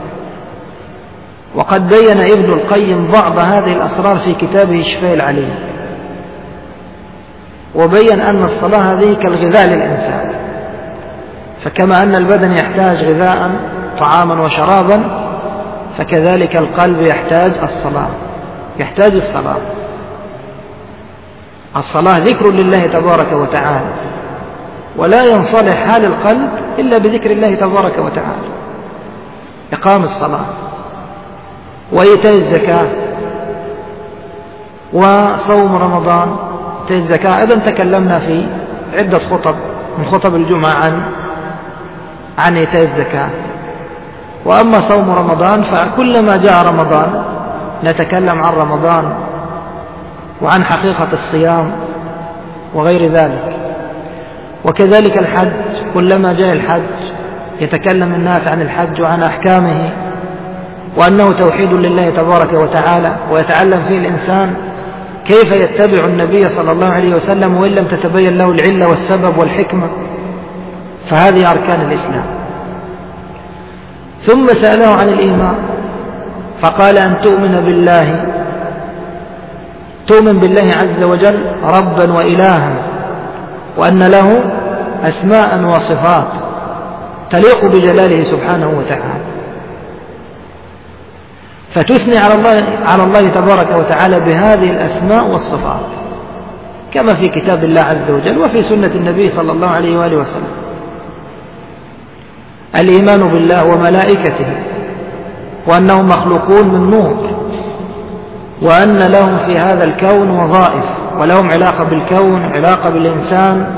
وقد بين ابن القيم بعض هذه الأسرار في كتابه شفاء العليل، وبين أن الصلاة هذه كالغذاء للإنسان، فكما أن البدن يحتاج غذاء طعاما وشرابا، فكذلك القلب يحتاج الصلاة، يحتاج الصلاة. الصلاة ذكر لله تبارك وتعالى، ولا ينصلح حال القلب إلا بذكر الله تبارك وتعالى. إقام الصلاة وإيتاء الزكاة وصوم رمضان. إيتاء الزكاة أيضا تكلمنا في عدة خطب من خطب الجمعة عن إيتاء الزكاة. وأما صوم رمضان فكلما جاء رمضان نتكلم عن رمضان وعن حقيقة الصيام وغير ذلك. وكذلك الحج، كلما جاء الحج يتكلم الناس عن الحج وعن أحكامه، وأنه توحيد لله تبارك وتعالى، ويتعلم فيه الإنسان كيف يتبع النبي صلى الله عليه وسلم وإن لم تتبين له العلة والسبب والحكمة. فهذه أركان الإسلام. ثم سأله عن الإيمان فقال أن تؤمن بالله عز وجل ربا وإلها، وأن له أسماء وصفات تليق بجلاله سبحانه وتعالى، فتثني على الله تبارك وتعالى بهذه الأسماء والصفات كما في كتاب الله عز وجل وفي سنة النبي صلى الله عليه وآله وسلم. الإيمان بالله وملائكته، وأنهم مخلوقون من نور، وأن لهم في هذا الكون وظائف، ولهم علاقة بالكون، علاقة بالإنسان.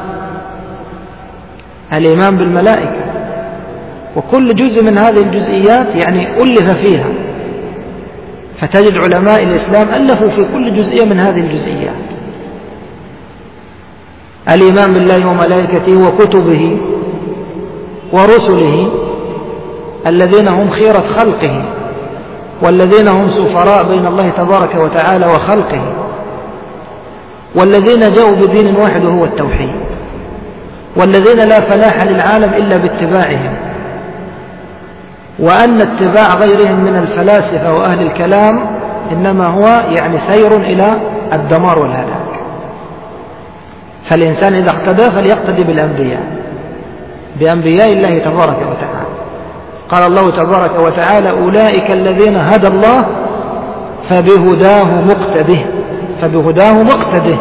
الإيمان بالملائكة، وكل جزء من هذه الجزئيات يعني ألف فيها، فتجد علماء الإسلام ألفوا في كل جزئية من هذه الجزئيات. الإيمان بالله وملائكته وكتبه ورسله الذين هم خيرة خلقه، والذين هم سفراء بين الله تبارك وتعالى وخلقه، والذين جاءوا بدين واحد وهو التوحيد، والذين لا فلاح للعالم إلا باتباعهم، وأن اتباع غيرهم من الفلاسفة وأهل الكلام إنما هو يعني سير إلى الدمار والهلاك. فالإنسان إذا اقتدى فليقتدي بأنبياء الله تبارك وتعالى. قال الله تبارك وتعالى أولئك الذين هدى الله فبهداه مقتده.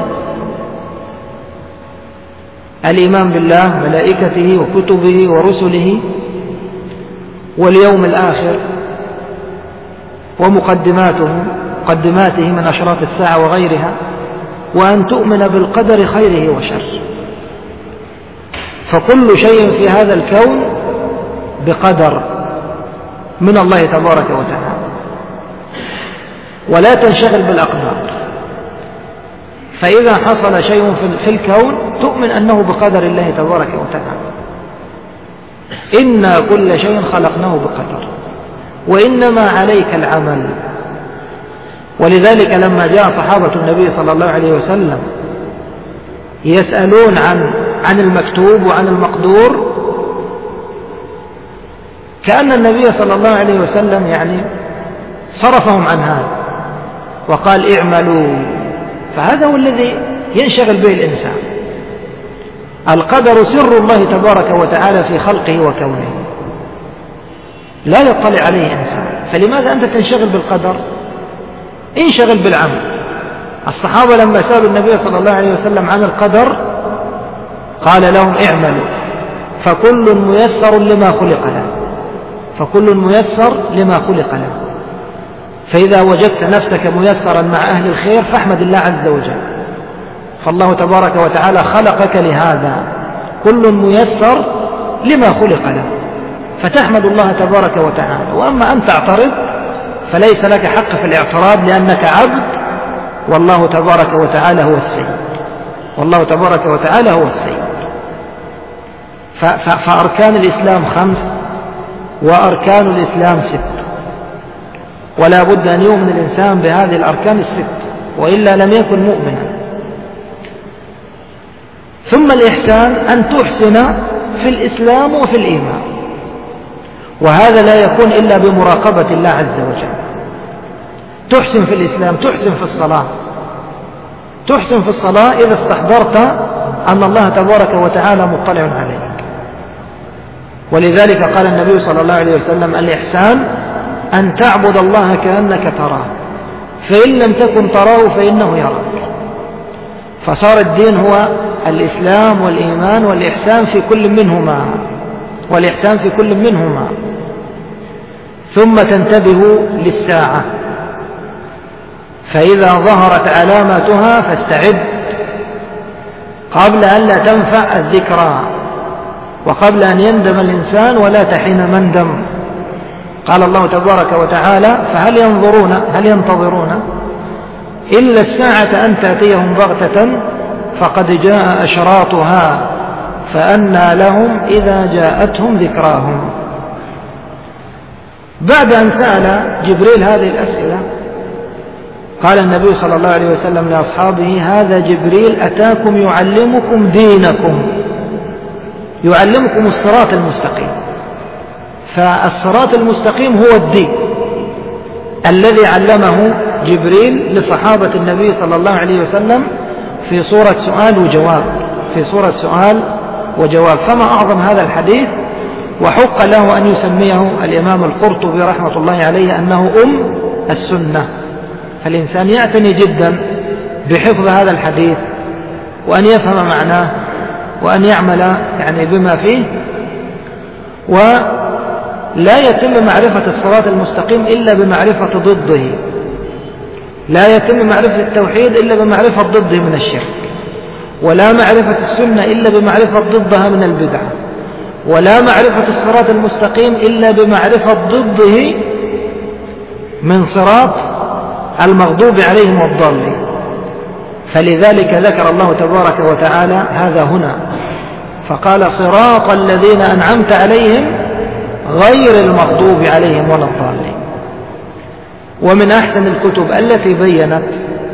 الإيمان بالله ملائكته وكتبه ورسله واليوم الآخر ومقدماته من أشراط الساعة وغيرها، وأن تؤمن بالقدر خيره وشره. فكل شيء في هذا الكون بقدر من الله تبارك وتعالى، ولا تنشغل بالأقدار. فإذا حصل شيء في الكون تؤمن أنه بقدر الله تبارك وتعالى. إنا كل شيء خلقناه بقدر، وإنما عليك العمل. ولذلك لما جاء صحابة النبي صلى الله عليه وسلم يسألون عن المكتوب وعن المقدور، كأن النبي صلى الله عليه وسلم يعني صرفهم عن هذا وقال اعملوا. فهذا هو الذي ينشغل به الإنسان. القدر سر الله تبارك وتعالى في خلقه وكونه، لا يطلع عليه إنسان، فلماذا أنت تنشغل بالقدر؟ انشغل بالعمل. الصحابة لما سألوا النبي صلى الله عليه وسلم عن القدر قال لهم اعملوا فكل ميسر لما خلق له، فكل ميسر لما خلق له. فإذا وجدت نفسك ميسرا مع أهل الخير فاحمد الله عز وجل، فالله تبارك وتعالى خلقك لهذا، كل ميسر لما خلق له، فتحمد الله تبارك وتعالى. وأما أن تعترض فليس لك حق في الاعتراض، لأنك عبد والله تبارك وتعالى هو السيد، والله تبارك وتعالى هو السيد. فأركان الإسلام 5 وأركان الإسلام 6، ولا بد أن يؤمن الإنسان بهذه الأركان 6 وإلا لم يكن مؤمنا. ثم الإحسان أن تحسن في الإسلام وفي الإيمان، وهذا لا يكون إلا بمراقبة الله عز وجل. تحسن في الإسلام، تحسن في الصلاة، تحسن في الصلاة إذا استحضرت أن الله تبارك وتعالى مطلع عليك. ولذلك قال النبي صلى الله عليه وسلم الإحسان أن تعبد الله كأنك تراه، فإن لم تكن تراه فإنه يراك. فصار الدين هو الإسلام والإيمان والإحسان في كل منهما، والإحسان في كل منهما. ثم تنتبه للساعة، فإذا ظهرت علاماتها فاستعد قبل أن لا تنفع الذكرى، وقبل أن يندم الإنسان ولا تحين مندم. قال الله تبارك وتعالى فهل ينتظرون إلا الساعة أن تأتيهم بغتة فقد جاء أشراطها فأنى لهم إذا جاءتهم ذكراهم. بعد أن سأل جبريل هذه الأسئلة قال النبي صلى الله عليه وسلم لأصحابه هذا جبريل أتاكم يعلمكم دينكم، يعلمكم الصراط المستقيم. فالصراط المستقيم هو الدين الذي علمه جبريل لصحابة النبي صلى الله عليه وسلم في صورة سؤال وجواب، في صورة سؤال وجواب. فما أعظم هذا الحديث، وحق له أن يسميه الإمام القرطبي رحمة الله عليه أنه السنة. فالإنسان يعتني جدا بحفظ هذا الحديث وأن يفهم معناه وأن يعمل يعني بما فيه. ولا يتم معرفة الصراط المستقيم إلا بمعرفة ضده، لا يتم معرفة التوحيد إلا بمعرفة ضده من الشرك، ولا معرفة السنة إلا بمعرفة ضدها من البدعة، ولا معرفة الصراط المستقيم إلا بمعرفة ضده من صراط المغضوب عليهم والضالين. فلذلك ذكر الله تبارك وتعالى هذا هنا فقال صراط الذين أنعمت عليهم غير المغضوب عليهم ولا الضالين. ومن أحسن الكتب التي بينت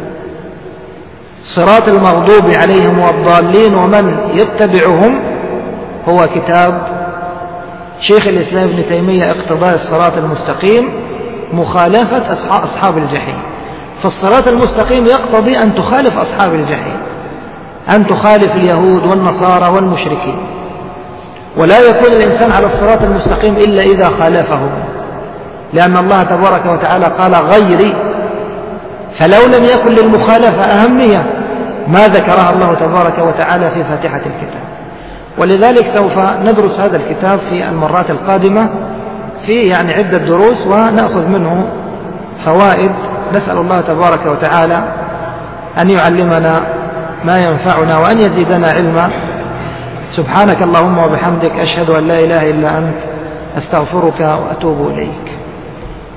صراط المغضوب عليهم والضالين ومن يتبعهم هو كتاب شيخ الإسلام ابن تيمية اقتضاء الصراط المستقيم مخالفة أصحاب الجحيم. فالصراط المستقيم يقتضي أن تخالف أصحاب الجحيم، أن تخالف اليهود والنصارى والمشركين. ولا يكون الإنسان على الصراط المستقيم إلا إذا خالفهم، لأن الله تبارك وتعالى قال غيري، فلو لم يكن للمخالفة أهمية ما ذكرها الله تبارك وتعالى في فاتحة الكتاب. ولذلك سوف ندرس هذا الكتاب في المرات القادمة في يعني عدة دروس ونأخذ منه فوائد. نسأل الله تبارك وتعالى أن يعلمنا ما ينفعنا وأن يزيدنا علما. سبحانك اللهم وبحمدك أشهد أن لا إله إلا أنت أستغفرك وأتوب إليك.